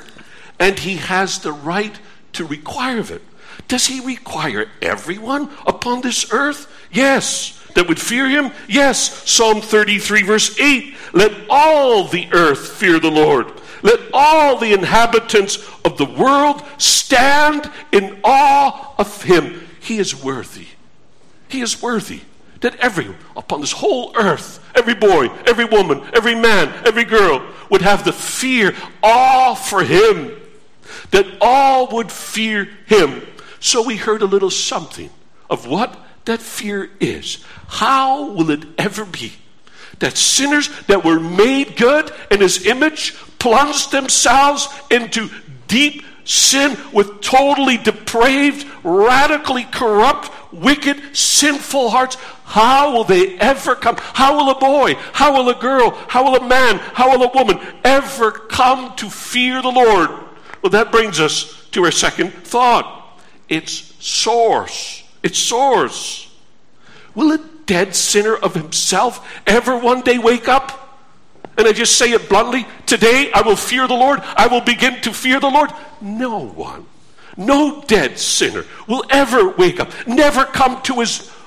and he has the right to require of it. Does he require everyone upon this earth? Yes. That would fear him? Yes. Psalm 33, verse 8. Let all the earth fear the Lord. Let all the inhabitants of the world stand in awe of him. He is worthy. He is worthy that everyone upon this whole earth, every boy, every woman, every man, every girl, would have the fear, awe for him. That all would fear him. So we heard a little something of what that fear is. How will it ever be that sinners that were made good in his image plunged themselves into deep sin with totally depraved, radically corrupt, wicked, sinful hearts? How will they ever come? How will a boy, how will a girl, how will a man, how will a woman ever come to fear the Lord? Well, that brings us to our second thought. Its source. Its source. Will a dead sinner of himself ever one day wake up? And I just say it bluntly, today I will fear the Lord. I will begin to fear the Lord. No one, no dead sinner will ever wake up, never come to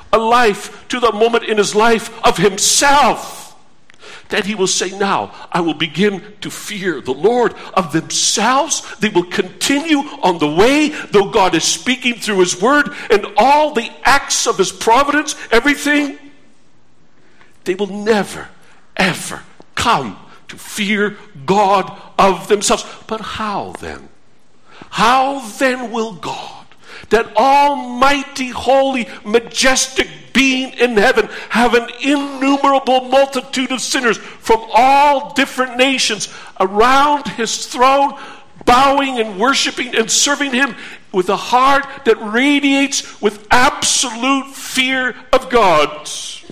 the moment in his life of himself that he will say, now I will begin to fear the Lord. Of themselves, they will continue on the way, though God is speaking through his word and all the acts of his providence, everything. They will never, ever come to fear God of themselves. But how then? How then will God that almighty, holy, majestic being in heaven have an innumerable multitude of sinners from all different nations around his throne, bowing and worshiping and serving him with a heart that radiates with absolute fear of God.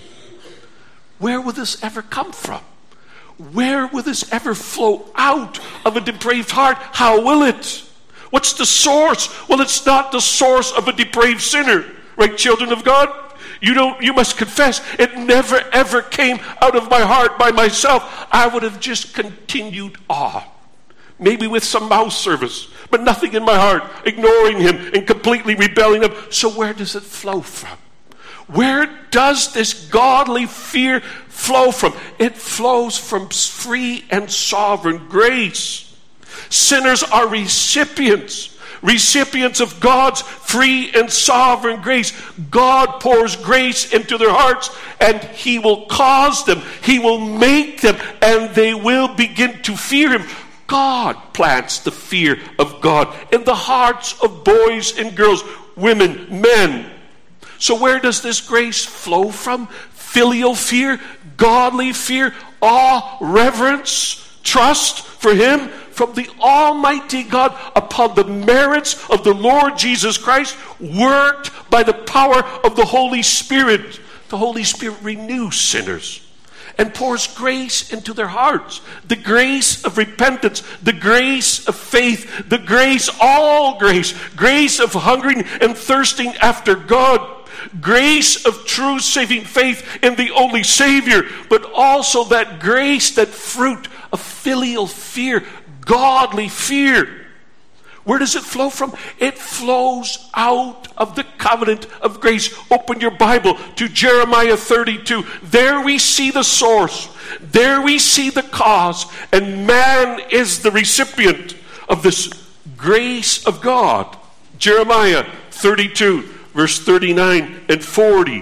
Where will this ever come from? Where will this ever flow out of a depraved heart? How will it? What's the source? Well, it's not the source of a depraved sinner. Right, children of God? You must confess, it never ever came out of my heart by myself. I would have just continued on. Maybe with some mouth service, but nothing in my heart, ignoring him and completely rebelling him. So where does it flow from? Where does this godly fear flow from? It flows from free and sovereign grace. Sinners are recipients of God's free and sovereign grace. God pours grace into their hearts, and he will cause them, he will make them, and they will begin to fear him. God plants the fear of God in the hearts of boys and girls, women, men. So where does this grace flow from? Filial fear, godly fear, awe, reverence, trust for him from the Almighty God upon the merits of the Lord Jesus Christ, worked by the power of the Holy Spirit. The Holy Spirit renews sinners and pours grace into their hearts. The grace of repentance, the grace of faith, the grace, all grace, grace of hungering and thirsting after God, grace of true saving faith in the only Savior, but also that grace, that fruit of filial fear, godly fear. Where does it flow from? It flows out of the covenant of grace. Open your Bible to Jeremiah 32. There we see the source. There we see the cause. And man is the recipient of this grace of God. Jeremiah 32, verse 39 and 40.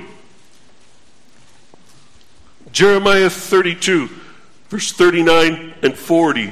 Jeremiah 32, verse 39 and 40.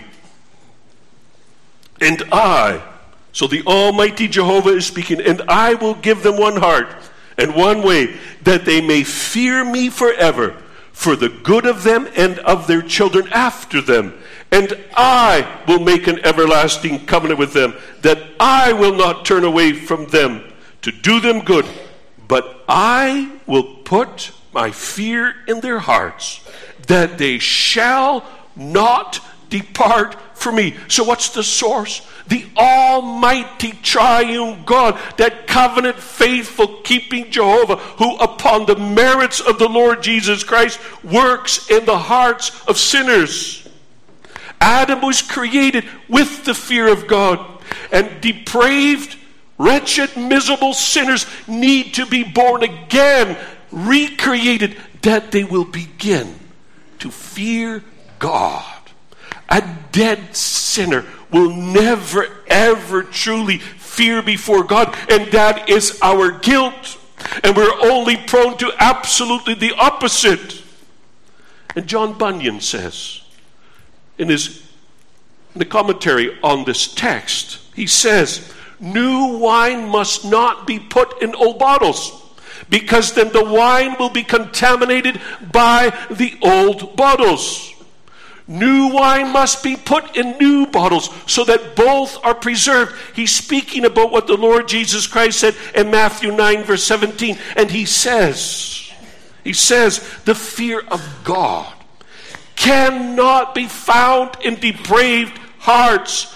And I, so the Almighty Jehovah is speaking, and I will give them one heart and one way, that they may fear me forever, for the good of them and of their children after them. And I will make an everlasting covenant with them, that I will not turn away from them to do them good, but I will put my fear in their hearts, that they shall not depart from me. So what's the source? The Almighty Triune God, that covenant faithful keeping Jehovah, who upon the merits of the Lord Jesus Christ works in the hearts of sinners. Adam was created with the fear of God, and depraved, wretched, miserable sinners need to be born again, recreated, that they will begin to fear God. A dead sinner will never ever truly fear before God, and that is our guilt. And we're only prone to absolutely the opposite. And John Bunyan says, in the commentary on this text, he says, new wine must not be put in old bottles, because then the wine will be contaminated by the old bottles. New wine must be put in new bottles so that both are preserved. He's speaking about what the Lord Jesus Christ said in Matthew 9 verse 17. And he says, the fear of God cannot be found in depraved hearts.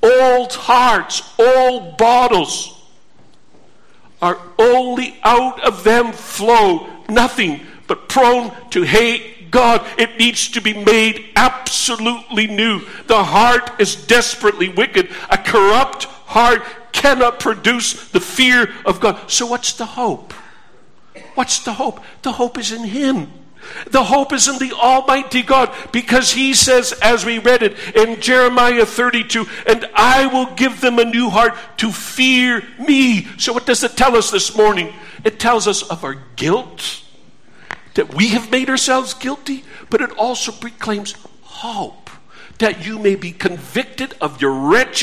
Old bottles are only out of them flow nothing but prone to hate God. It needs to be made absolutely new. The heart is desperately wicked. A corrupt heart cannot produce the fear of God. So what's the hope? What's the hope? The hope is in him. The hope is in the Almighty God, because he says, as we read it in Jeremiah 32, and I will give them a new heart to fear me. So what does it tell us this morning? It tells us of our guilt, that we have made ourselves guilty, but it also proclaims hope, that you may be convicted of your wretched,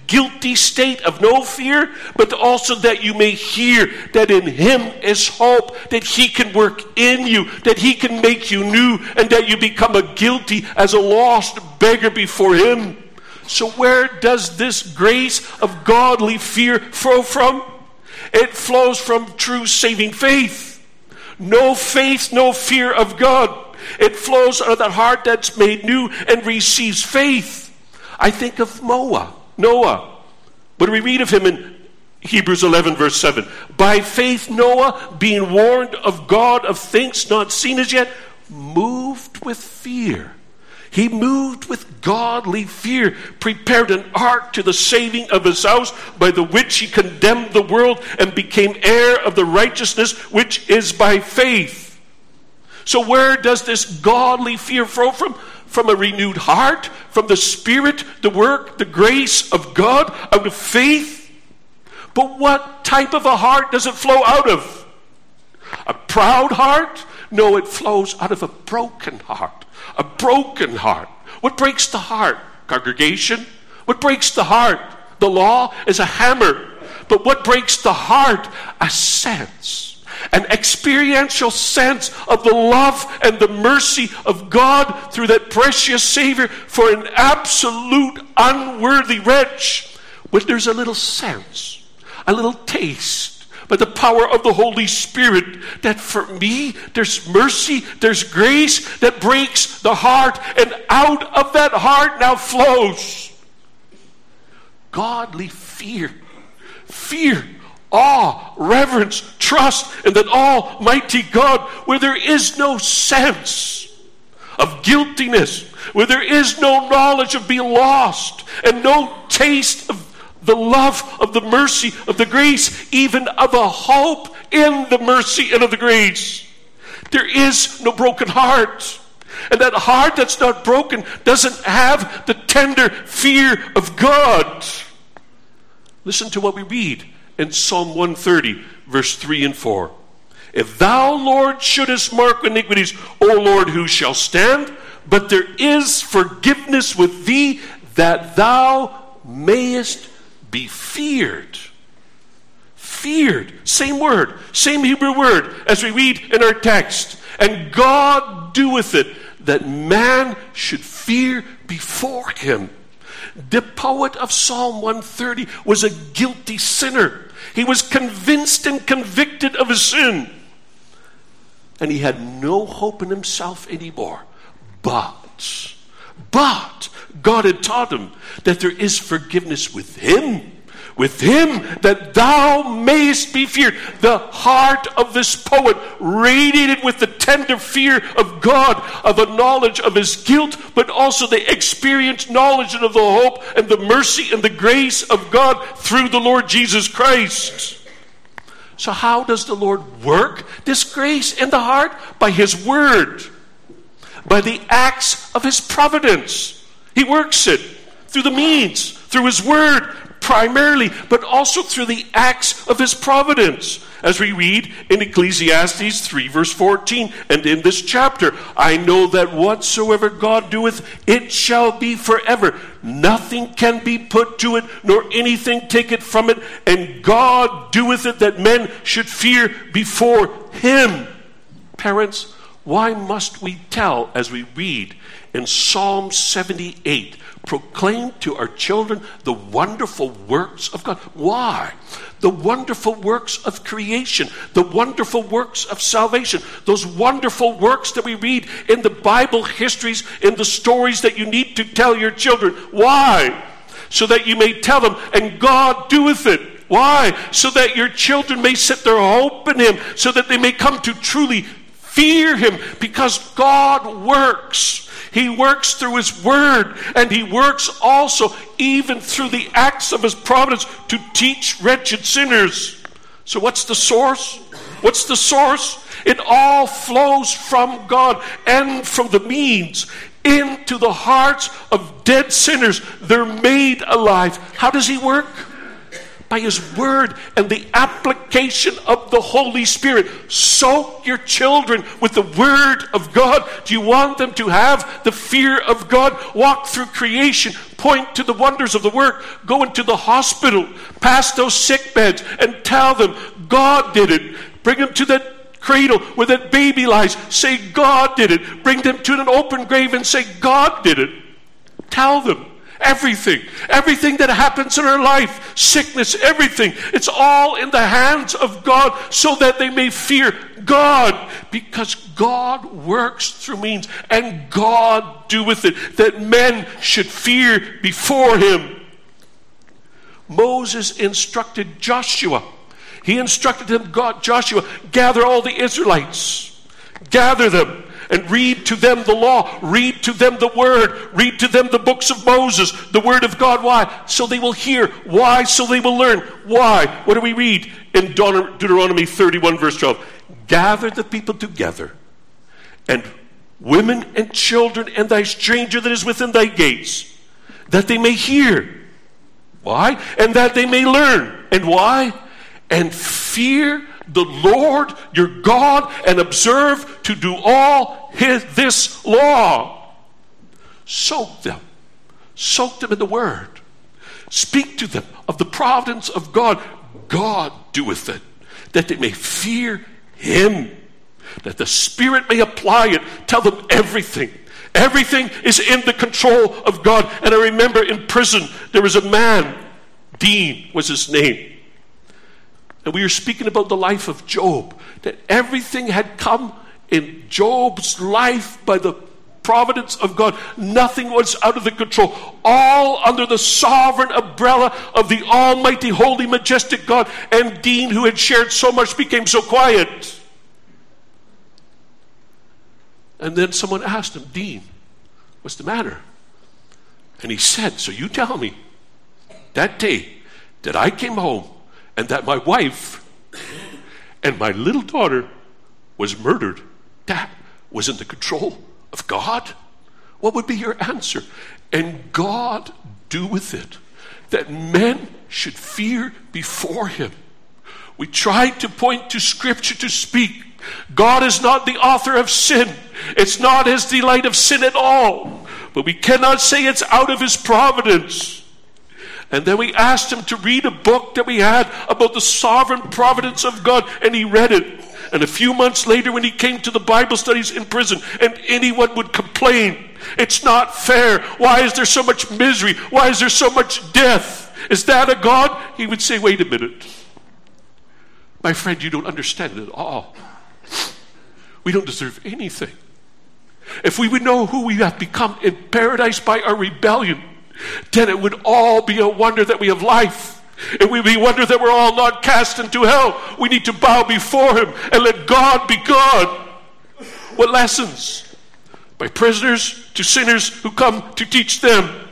guilty state of no fear, but also that you may hear that in him is hope, that he can work in you, that he can make you new, and that you become a guilty as a lost beggar before him. So where does this grace of godly fear flow from? It flows from true saving faith. No faith, no fear of God. It flows out of that heart that's made new and receives faith. I think of Noah. What do we read of him in Hebrews 11 verse 7? By faith Noah, being warned of God of things not seen as yet, moved with fear. He moved with godly fear, prepared an ark to the saving of his house, by the which he condemned the world and became heir of the righteousness which is by faith. So where does this godly fear flow from? From a renewed heart, from the Spirit, the work, the grace of God, out of faith. But what type of a heart does it flow out of? A proud heart? No, it flows out of a broken heart. A broken heart. What breaks the heart? Congregation? What breaks the heart? The law is a hammer. But what breaks the heart? A sense. An experiential sense of the love and the mercy of God through that precious Savior for an absolute unworthy wretch. When there's a little sense, a little taste, by the power of the Holy Spirit, that for me, there's mercy, there's grace that breaks the heart, and out of that heart now flows godly fear. Fear, awe, reverence, trust in that Almighty God, where there is no sense of guiltiness, where there is no knowledge of being lost, and no taste of the love of the mercy of the grace, even of a hope in the mercy and of the grace. There is no broken heart. And that heart that's not broken doesn't have the tender fear of God. Listen to what we read in Psalm 130, verse 3 and 4. If thou, Lord, shouldest mark iniquities, O Lord, who shall stand? But there is forgiveness with thee, that thou mayest be feared. Feared. Same word, same Hebrew word as we read in our text. And God doeth it, that man should fear before him. The poet of Psalm 130 was a guilty sinner. He was convinced and convicted of his sin. And he had no hope in himself anymore. But God had taught him that there is forgiveness with him, that thou mayest be feared. The heart of this poet radiated with the tender fear of God, of a knowledge of his guilt, but also the experienced knowledge of the hope and the mercy and the grace of God through the Lord Jesus Christ. So how does the Lord work this grace in the heart? By his word, by the acts of his providence. He works it through the means, through his word primarily, but also through the acts of his providence. As we read in Ecclesiastes 3 verse 14, and in this chapter, I know that whatsoever God doeth, it shall be forever. Nothing can be put to it, nor anything take it from it. And God doeth it, that men should fear before him. Parents, why must we tell, as we read in Psalm 78, proclaim to our children the wonderful works of God? Why? The wonderful works of creation, the wonderful works of salvation, those wonderful works that we read in the Bible histories, in the stories that you need to tell your children. Why? So that you may tell them, and God doeth it. Why? So that your children may set their hope in him, so that they may come to truly fear him, because God works. He works through his word, and he works also even through the acts of his providence to teach wretched sinners. So what's the source? What's the source? It all flows from God and from the means into the hearts of dead sinners. They're made alive. How does he work? by his word and the application of the Holy Spirit. Soak your children with the word of God. Do you want them to have the fear of God? Walk through creation, point to the wonders of the work, go into the hospital, past those sick beds, and tell them God did it. Bring them to that cradle where that baby lies. Say God did it. Bring them to an open grave and say God did it. Tell them everything that happens in our life, sickness, everything. It's all in the hands of God so that they may fear God, because God works through means and God doeth it, that men should fear before him. Moses instructed Joshua. He instructed him, Joshua, gather all the Israelites. Gather them and read to them the law. Read to them the word. Read to them the books of Moses, the word of God. Why? So they will hear. Why? So they will learn. Why? What do we read in Deuteronomy 31 verse 12? Gather the people together, and women and children and thy stranger that is within thy gates, that they may hear. Why? And that they may learn. And why? And fear the Lord your God, and observe to do all this law. Soak them in the word. Speak to them of the providence of God. God doeth it, that they may fear him, that the Spirit may apply it. Tell them everything is in the control of God. And I remember in prison there was a man, Dean was his name. And we were speaking about the life of Job, that everything had come in Job's life by the providence of God. Nothing was out of the control. All under the sovereign umbrella of the almighty, holy, majestic God. And Dean, who had shared so much, became so quiet. And then someone asked him, Dean, what's the matter? And he said, so you tell me, that day that I came home, and that my wife and my little daughter was murdered, that was in the control of God? What would be your answer? And God doeth it, that men should fear before him. We tried to point to Scripture to speak. God is not the author of sin. It's not his delight of sin at all. But we cannot say it's out of his providence. And then we asked him to read a book that we had about the sovereign providence of God, and he read it. And a few months later, when he came to the Bible studies in prison, and anyone would complain, it's not fair. Why is there so much misery? Why is there so much death? Is that a God? He would say, wait a minute. My friend, you don't understand it at all. We don't deserve anything. If we would know who we have become in paradise by our rebellion, then it would all be a wonder that we have life. It would be a wonder that we're all not cast into hell. We need to bow before him and let God be God. What lessons? By prisoners to sinners who come to teach them.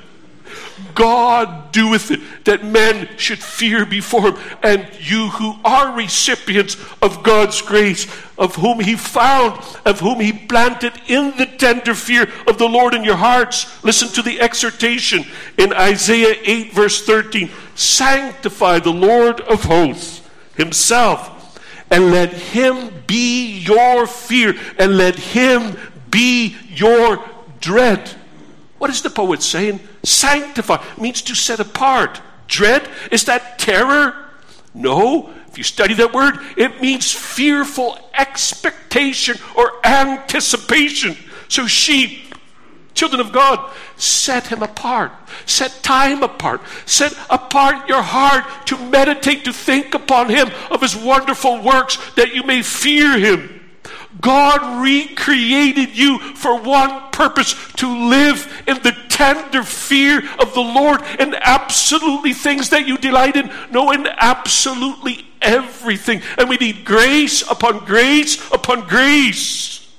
God doeth it, that men should fear before him. And you who are recipients of God's grace, of whom he found, of whom he planted in the tender fear of the Lord in your hearts. Listen to the exhortation in Isaiah 8 verse 13. Sanctify the Lord of hosts himself, and let him be your fear, and let him be your dread. What is the poet saying? Sanctify means to set apart. Dread, is that terror? No. If you study that word, it means fearful expectation or anticipation. So sheep, children of God, set him apart. Set time apart. Set apart your heart to meditate, to think upon him, of his wonderful works, that you may fear him. God recreated you for one purpose, to live in the tender fear of the Lord, in absolutely things that you delight in. No, in absolutely everything. And we need grace upon grace upon grace.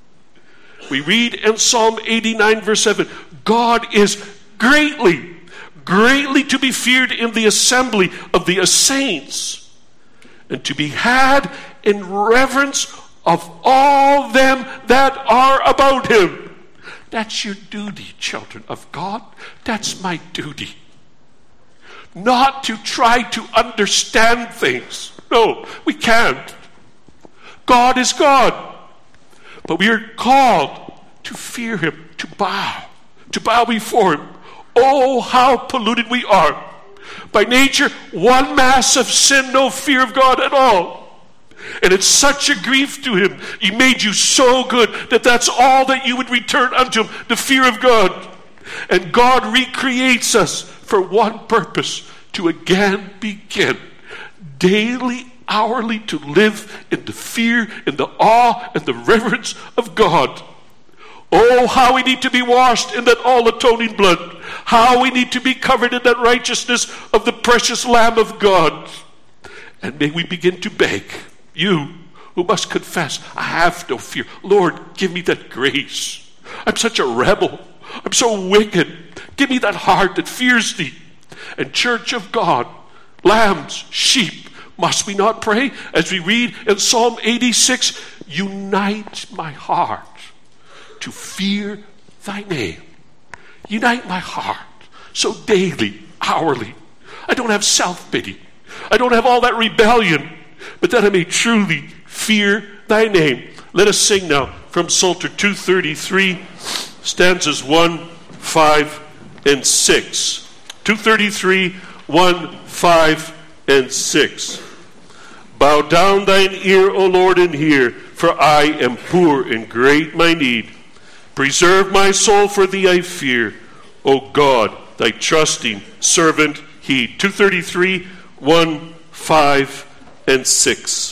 We read in Psalm 89 verse 7, God is greatly to be feared in the assembly of the saints, and to be had in reverence of all them that are about him. That's your duty, children of God. That's my duty. not to try to understand things. No, we can't. God is God. But we are called to fear him, to bow before him. Oh, how polluted we are. By nature, one mass of sin, no fear of God at all. And it's such a grief to him. He made you so good that that's all that you would return unto him, the fear of God. And God recreates us for one purpose, to again begin daily, hourly, to live in the fear, in the awe, and the reverence of God. Oh, how we need to be washed in that all-atoning blood. How we need to be covered in that righteousness of the precious Lamb of God. And may we begin to beg, you who must confess, I have no fear. Lord, give me that grace. I'm such a rebel. I'm so wicked. Give me that heart that fears thee. And Church of God, lambs, sheep, must we not pray? As we read in Psalm 86, unite my heart to fear thy name. Unite my heart so daily, hourly. I don't have self-pity. I don't have all that rebellion, but that I may truly fear thy name. Let us sing now from Psalter 233, stanzas 1, 5, and 6. 233, 1, 5, and 6. Bow down thine ear, O Lord, and hear, for I am poor and great my need. Preserve my soul, for thee I fear. O God, thy trusting servant heed. 233, 1, 5, and 6.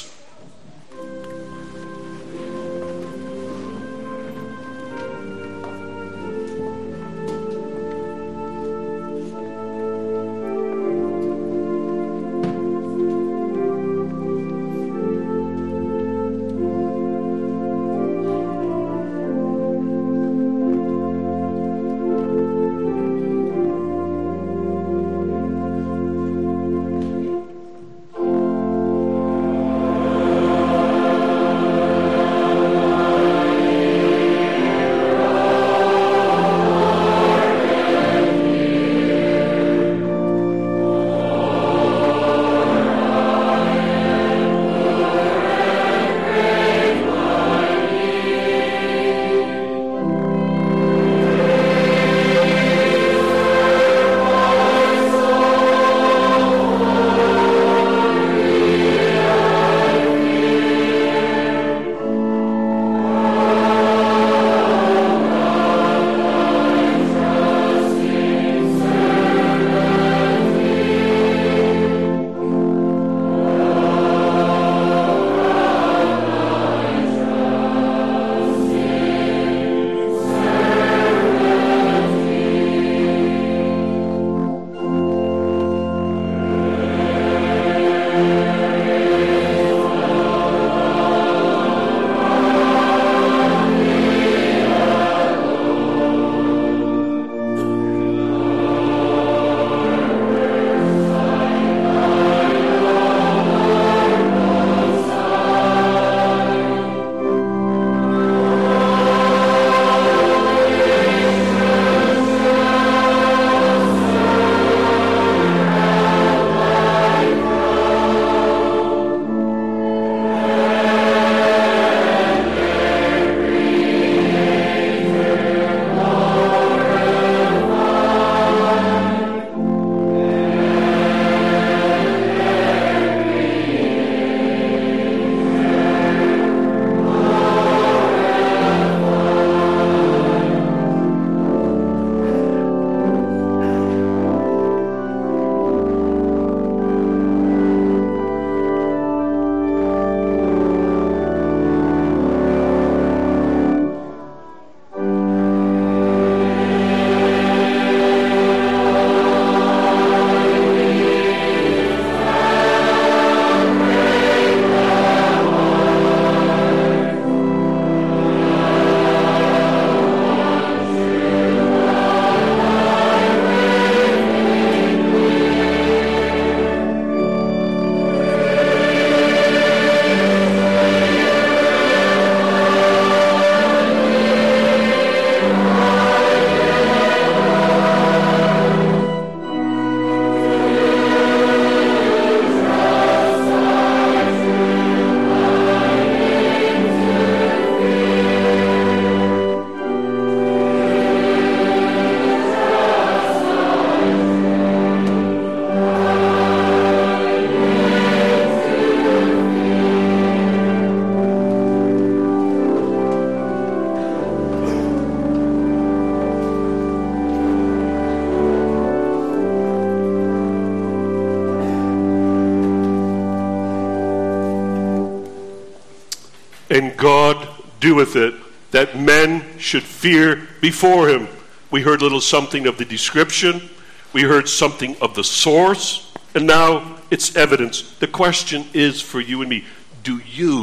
and God doeth it, that men should fear before him. We heard a little something of the description. We heard something of the source. And now it's evidence. The question is for you and me, do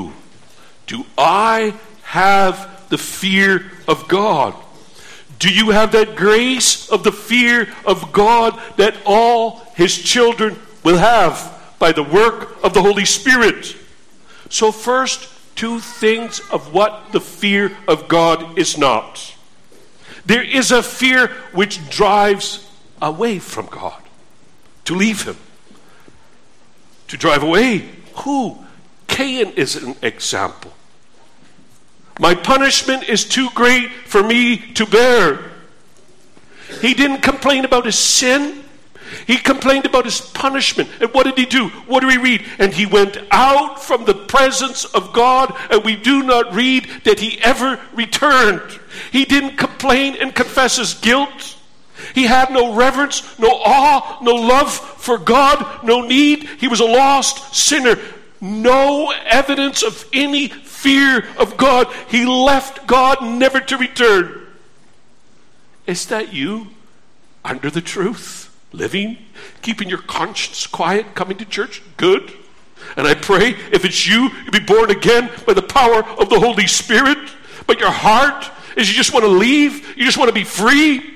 I have the fear of God? Do you have that grace of the fear of God that all his children will have by the work of the Holy Spirit? So first, two things of what the fear of God is not. There is a fear which drives away from God, to leave him, to drive away. Who? Cain is an example. My punishment is too great for me to bear. He didn't complain about his sin. He complained about his punishment. And what did he do? What do we read? And he went out from the presence of God, and we do not read that he ever returned. He didn't complain and confess his guilt. He had no reverence, no awe, no love for God, no need. He was a lost sinner. No evidence of any fear of God. He left God never to return. Is that you under the truth? Living, keeping your conscience quiet, coming to church? Good. And I pray if it's you, you'll be born again by the power of the Holy Spirit. But your heart is you just want to leave. You just want to be free.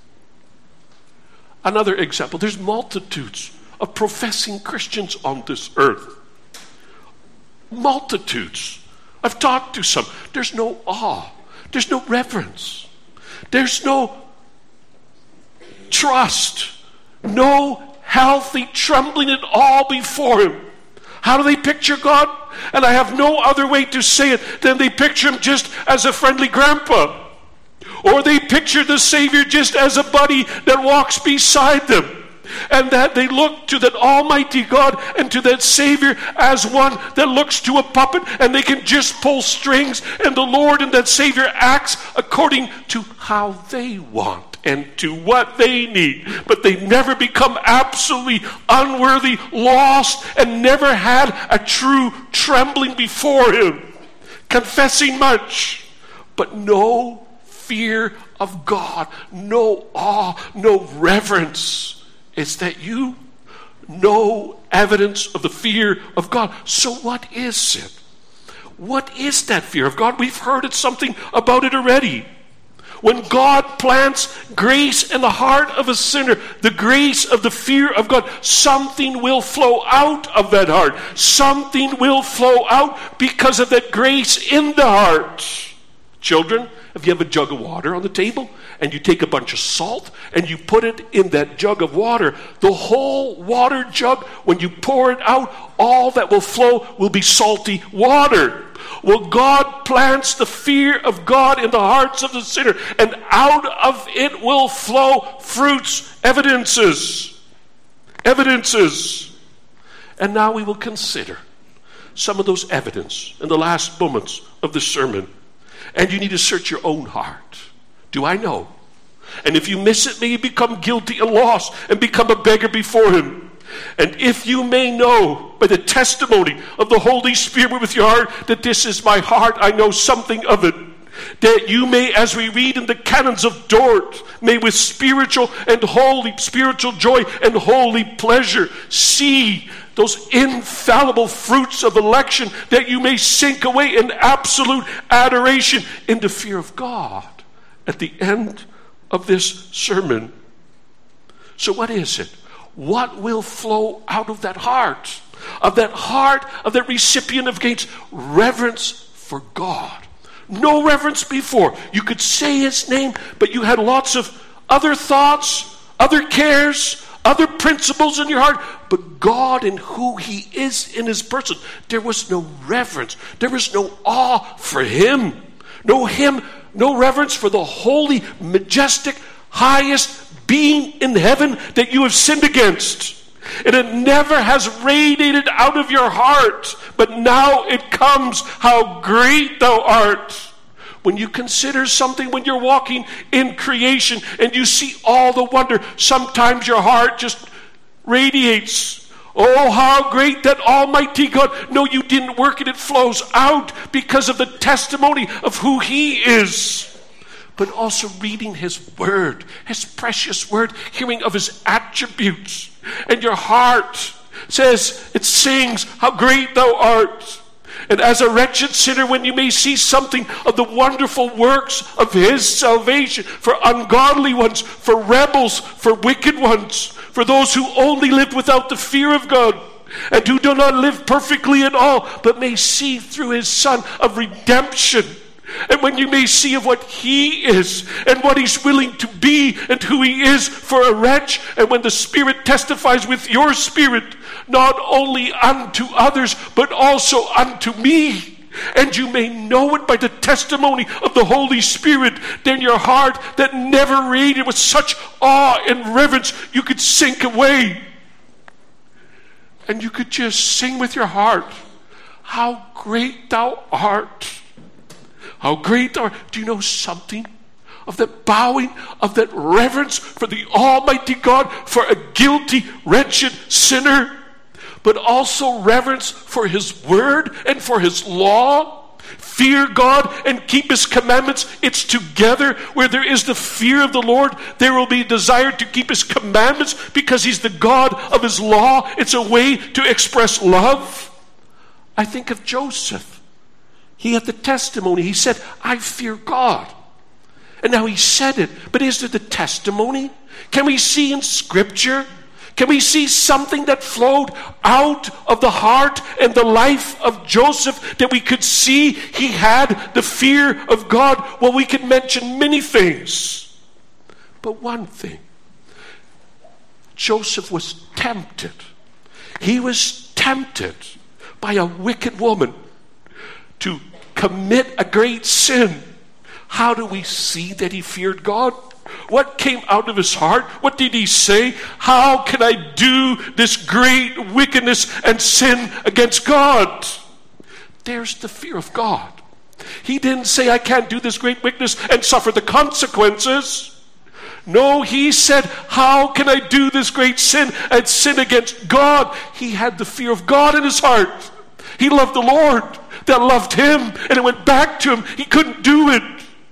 Another example, there's multitudes of professing Christians on this earth. Multitudes. I've talked to some. There's no awe. There's no reverence. There's no trust. No healthy trembling at all before him. How do they picture God? And I have no other way to say it than they picture him just as a friendly grandpa. Or they picture the Savior just as a buddy that walks beside them. And that they look to that Almighty God and to that Savior as one that looks to a puppet, and they can just pull strings, and the Lord and that Savior acts according to how they want and to what they need. But they never become absolutely unworthy, lost, and never had a true trembling before him, confessing much, but no fear of God, no awe, no reverence. Is that you? No evidence of the fear of God. So what is it? What is that fear of God? We've heard it, something about it already. When God plants grace in the heart of a sinner, the grace of the fear of God, something will flow out of that heart. Something will flow out because of that grace in the heart. Children, if you have a jug of water on the table and you take a bunch of salt and you put it in that jug of water, the whole water jug, when you pour it out, all that will flow will be salty water. Well, God plants the fear of God in the hearts of the sinner, and out of it will flow fruits, evidences. And now we will consider some of those evidence in the last moments of the sermon. And you need to search your own heart. Do I know? And if you miss it, may you become guilty and lost and become a beggar before him. And if you may know by the testimony of the Holy Spirit with your heart that this is my heart, I know something of it, that you may, as we read in the canons of Dort, may with spiritual joy and holy pleasure see those infallible fruits of election, that you may sink away in absolute adoration in the fear of God at the end of this sermon. So what is it? What will flow out of that heart? Of that recipient of grace? Reverence for God. No reverence before. You could say his name, but you had lots of other thoughts, other cares, other principles in your heart. But God and who he is in his person, there was no reverence. There was no awe for him. No reverence for the holy, majestic, highest being in heaven that you have sinned against. And it never has radiated out of your heart, but now it comes, how great thou art. When you consider something, when you're walking in creation and you see all the wonder, sometimes your heart just radiates. Oh, how great that Almighty God, no, you didn't work it. It flows out because of the testimony of who He is. But also reading His word, His precious word, hearing of His attributes. And your heart says, it sings, how great thou art. And as a wretched sinner, when you may see something of the wonderful works of His salvation for ungodly ones, for rebels, for wicked ones, for those who only live without the fear of God, and who do not live perfectly at all, but may see through His Son of redemption. And when you may see of what He is and what He's willing to be and who He is for a wretch, and when the Spirit testifies with your spirit, not only unto others, but also unto me, and you may know it by the testimony of the Holy Spirit, then your heart that never radiated with such awe and reverence, you could sink away. And you could just sing with your heart, how great thou art. How great thou art. Do you know something of that bowing, of that reverence for the Almighty God, for a guilty, wretched sinner? But also reverence for His word and for His law. Fear God and keep His commandments. It's together. Where there is the fear of the Lord, there will be a desire to keep His commandments because He's the God of His law. It's a way to express love. I think of Joseph. He had the testimony. He said, I fear God. And now he said it. But is there the testimony? Can we see in Scripture? Can we see something that flowed out of the heart and the life of Joseph, that we could see he had the fear of God? Well, we could mention many things. But one thing, Joseph was tempted. He was tempted by a wicked woman to commit a great sin. How do we see that he feared God? What came out of his heart? What did he say? How can I do this great wickedness and sin against God? There's the fear of God. He didn't say, I can't do this great wickedness and suffer the consequences. No, he said, how can I do this great sin and sin against God? He had the fear of God in his heart. He loved the Lord that loved him, and it went back to him. He couldn't do it.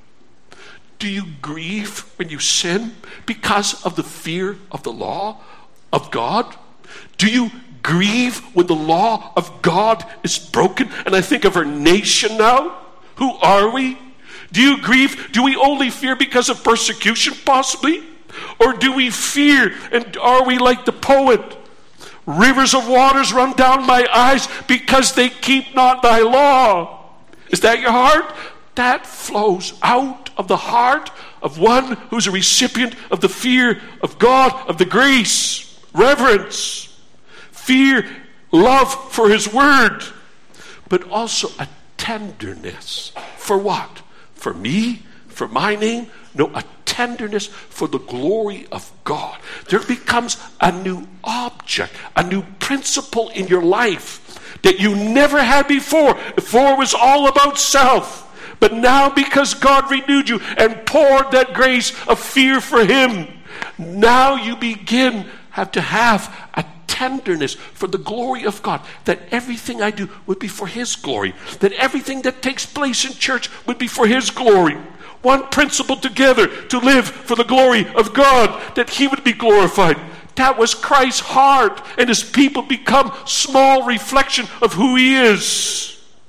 Do you grieve when you sin because of the fear of the law of God? Do you grieve when the law of God is broken? And I think of our nation now. Who are we? Do you grieve? Do we only fear because of persecution, possibly? Or do we fear, and are we like the poet? Rivers of waters run down my eyes because they keep not thy law. Is that your heart? That flows out of the heart of one who's a recipient of the fear of God, of the grace, reverence, fear, love for His word, but also a tenderness. For what? For me? For my name? No, a tenderness for the glory of God. There becomes a new object, a new principle in your life that you never had before. Before it was all about self. But now, because God renewed you and poured that grace of fear for Him, now you have to have a tenderness for the glory of God, that everything I do would be for His glory, that everything that takes place in church would be for His glory. One principle together to live for the glory of God, that He would be glorified. That was Christ's heart, and His people become small reflection of who He is.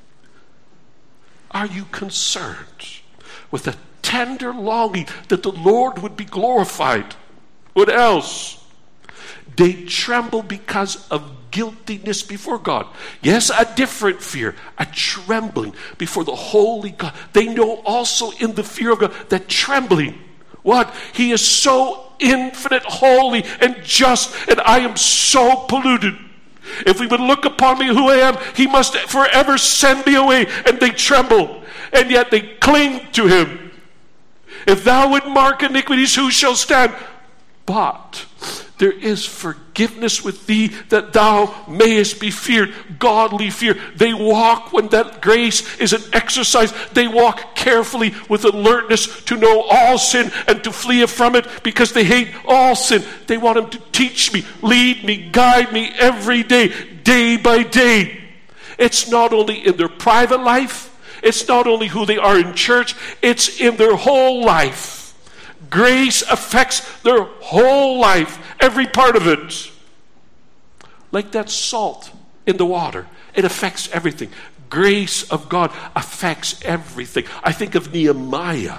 Are you concerned with a tender longing that the Lord would be glorified? What else? They tremble because of guiltiness before God. Yes, a different fear, a trembling before the holy God. They know also in the fear of God that trembling, what? He is so infinite, holy, and just, and I am so polluted. If we would look upon me who I am, He must forever send me away. And they tremble, and yet they cling to Him. If thou would mark iniquities, who shall stand? But There is forgiveness with thee, that thou mayest be feared. Godly fear. They walk, when that grace is an exercise, they walk carefully with alertness to know all sin and to flee from it, because they hate all sin. They want him to teach me, lead me, guide me every day, day by day. It's not only in their private life, it's not only who they are in church, it's in their whole life. Grace affects their whole life, every part of it. Like that salt in the water, it affects everything. Grace of God affects everything. I think of Nehemiah.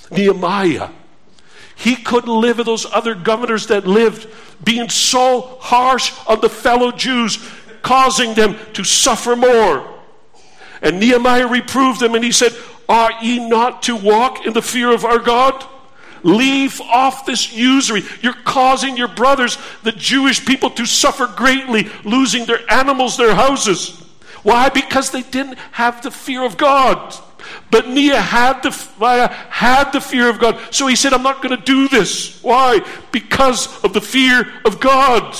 He couldn't live with those other governors that lived, being so harsh on the fellow Jews, causing them to suffer more. And Nehemiah reproved them, and he said, are ye not to walk in the fear of our God? Leave off this usury. You're causing your brothers, the Jewish people, to suffer greatly, losing their animals, their houses. Why? Because they didn't have the fear of God. But Nehemiah had the fear of God. So he said, I'm not going to do this. Why? Because of the fear of God.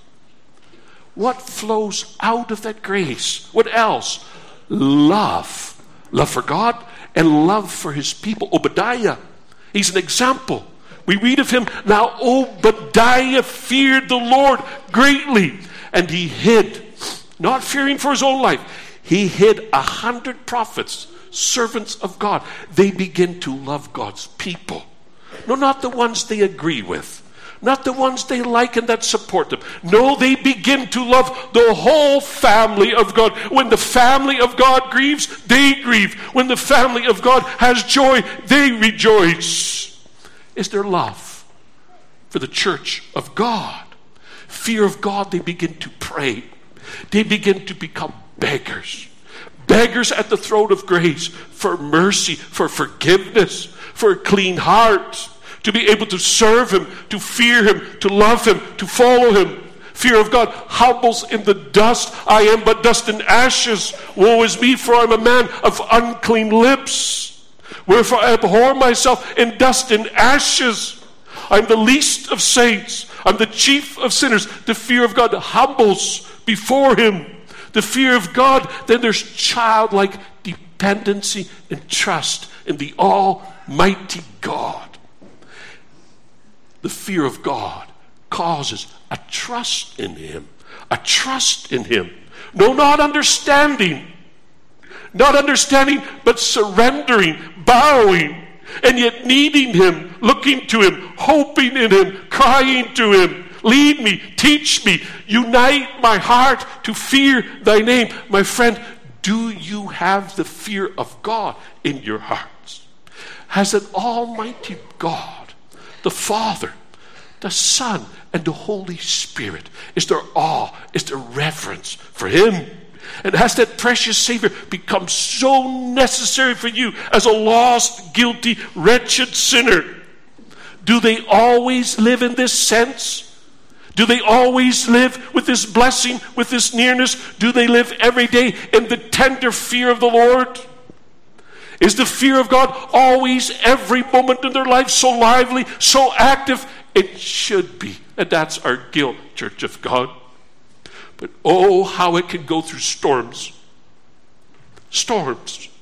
What flows out of that grace? What else? Love. Love for God and love for his people. Obadiah. He's an example. We read of him, now Obadiah feared the Lord greatly, and he hid, not fearing for his own life. He hid 100 prophets, servants of God. They begin to love God's people. No, not the ones they agree with, not the ones they like and that support them. No, they begin to love the whole family of God. When the family of God grieves, they grieve. When the family of God has joy, they rejoice. Is there love for the church of God? Fear of God, they begin to pray. They begin to become beggars. Beggars at the throne of grace for mercy, for forgiveness, for a clean heart. To be able to serve him, to fear him, to love him, to follow him. Fear of God humbles in the dust. I am but dust and ashes. Woe is me, for I am a man of unclean lips. Wherefore I abhor myself in dust and ashes. I am the least of saints. I am the chief of sinners. The fear of God humbles before him. The fear of God, then there's childlike dependency and trust in the Almighty God. The fear of God causes a trust in him. A trust in him. No, not understanding. Not understanding, but surrendering, bowing, and yet needing him, looking to him, hoping in him, crying to him. Lead me, teach me, unite my heart to fear thy name. My friend, do you have the fear of God in your hearts? Has an Almighty God, the Father, the Son, and the Holy Spirit, is there awe, is there reverence for him? And has that precious Savior become so necessary for you as a lost, guilty, wretched sinner? Do they always live in this sense? Do they always live with this blessing, with this nearness? Do they live every day in the tender fear of the Lord? Is the fear of God always, every moment in their life, so lively, so active? It should be. And that's our guilt, Church of God. But oh, how it can go through storms. Storms.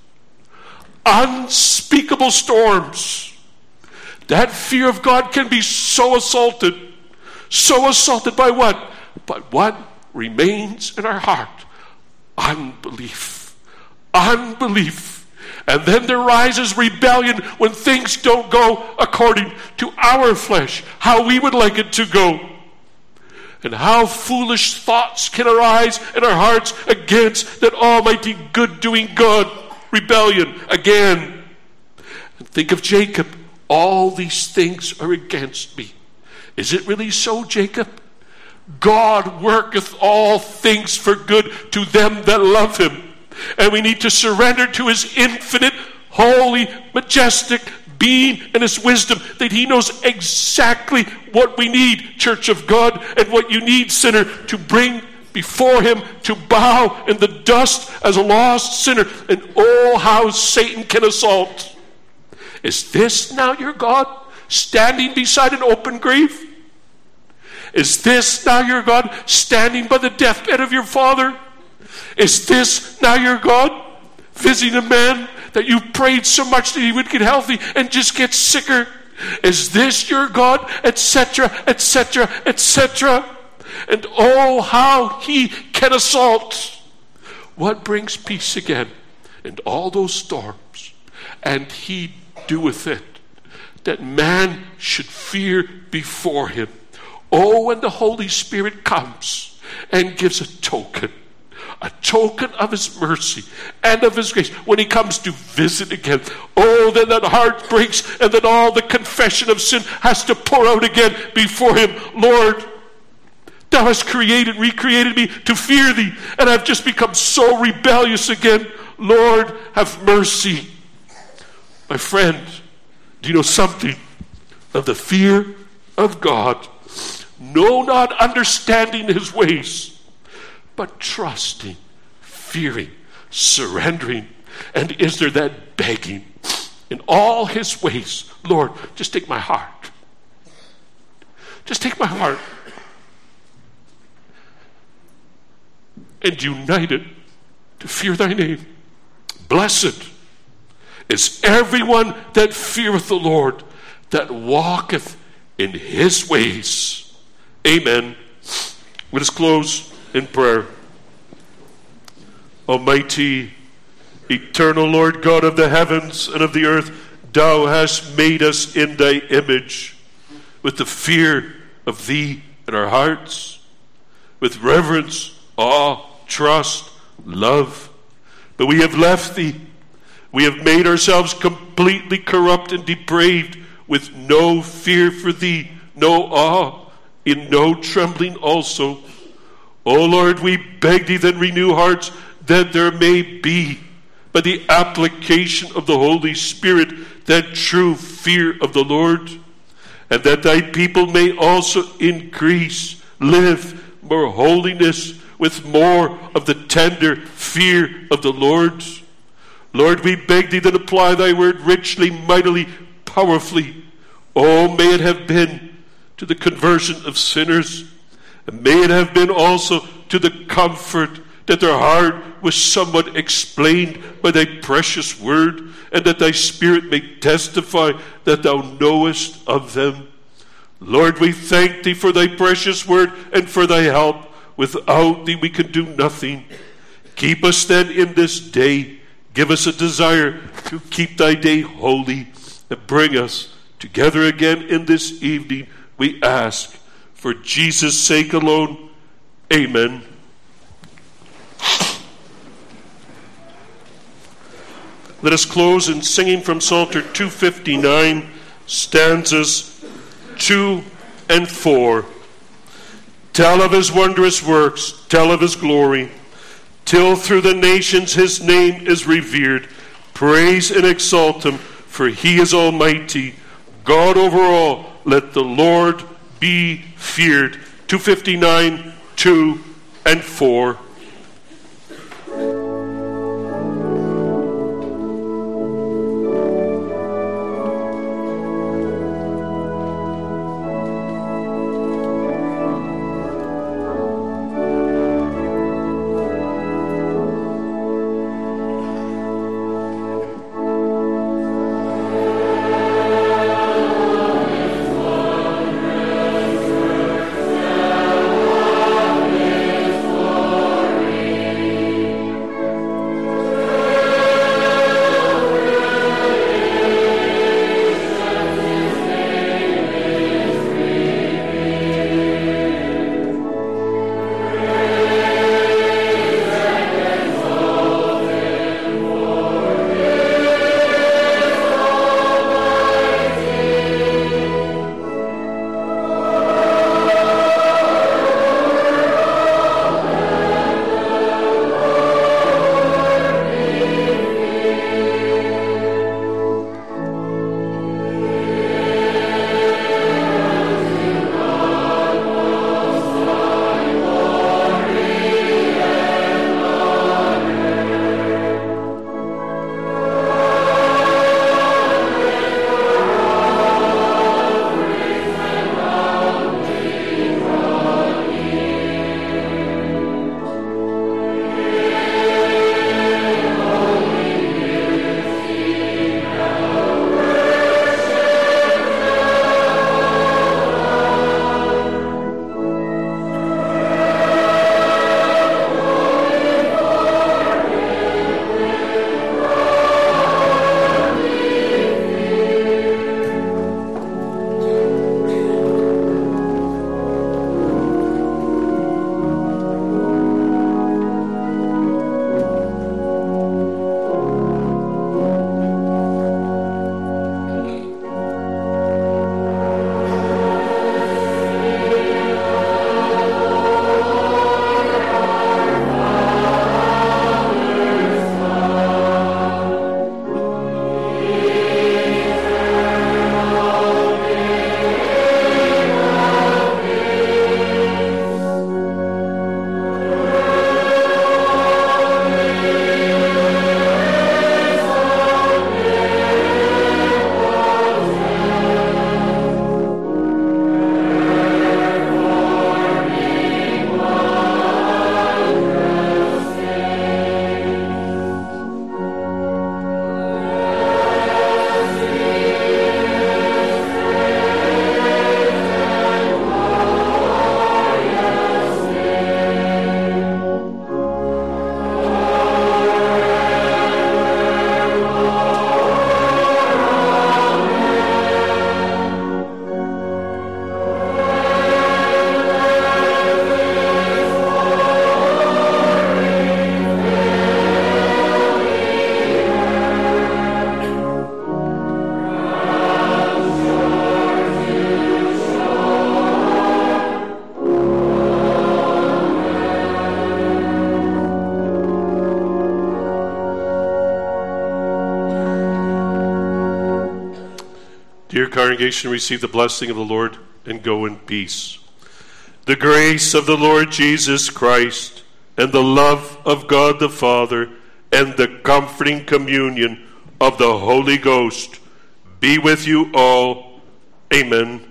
Unspeakable storms. That fear of God can be so assaulted. So assaulted by what? But what remains in our heart? Unbelief. Unbelief. And then there rises rebellion when things don't go according to our flesh, how we would like it to go. And how foolish thoughts can arise in our hearts against that almighty good-doing God. Rebellion again. And think of Jacob. All these things are against me. Is it really so, Jacob? God worketh all things for good to them that love him. And we need to surrender to his infinite, holy, majestic being and his wisdom, that he knows exactly what we need, Church of God, and what you need, sinner, to bring before him, to bow in the dust as a lost sinner. And oh, how Satan can assault. Is this now your God, standing beside an open grave? Is this now your God standing by the deathbed of your father? Is this now your God visiting a man that you prayed so much that he would get healthy and just get sicker? Is this your God? Etc., etc., etc. And oh, how he can assault. What brings peace again in all those storms? And he doeth it, that man should fear before him. Oh, when the Holy Spirit comes and gives a token of his mercy and of his grace, when he comes to visit again, oh, then that heart breaks, and then all the confession of sin has to pour out again before him. Lord, thou hast recreated me to fear thee, and I've just become so rebellious again. Lord, have mercy. My friend, do you know something of the fear of God? No, not understanding his ways, but trusting, fearing, surrendering. And is there that begging in all his ways? Lord, just take my heart. Just take my heart and unite it to fear thy name. Blessed is everyone that feareth the Lord, that walketh in his ways. Amen. Let us close in prayer. Almighty, eternal Lord God of the heavens and of the earth, thou hast made us in thy image, with the fear of thee in our hearts, with reverence, awe, trust, love. But we have left thee. We have made ourselves completely corrupt and depraved, with no fear for thee, no awe, in no trembling also. O Lord, we beg thee, then renew hearts, that there may be, by the application of the Holy Spirit, that true fear of the Lord, and that thy people may also increase, live more holiness, with more of the tender fear of the Lord. Lord, we beg thee, that apply thy word richly, mightily, powerfully. Oh, may it have been to the conversion of sinners, and may it have been also to the comfort that their heart was somewhat explained by thy precious word, and that thy Spirit may testify that thou knowest of them. Lord, we thank thee for thy precious word and for thy help. Without thee we can do nothing. Keep us then in this day. Give us a desire to keep thy day holy, and bring us together again in this evening, we ask, for Jesus' sake alone. Amen. Let us close in singing from Psalter 259, stanzas 2 and 4. Tell of his wondrous works, tell of his glory, till through the nations his name is revered. Praise and exalt him, for he is almighty, God over all. Let the Lord be feared. 259, 2 and 4. dear congregation, receive the blessing of the Lord and go in peace. The grace of the Lord Jesus Christ and the love of God the Father and the comforting communion of the Holy Ghost be with you all. Amen.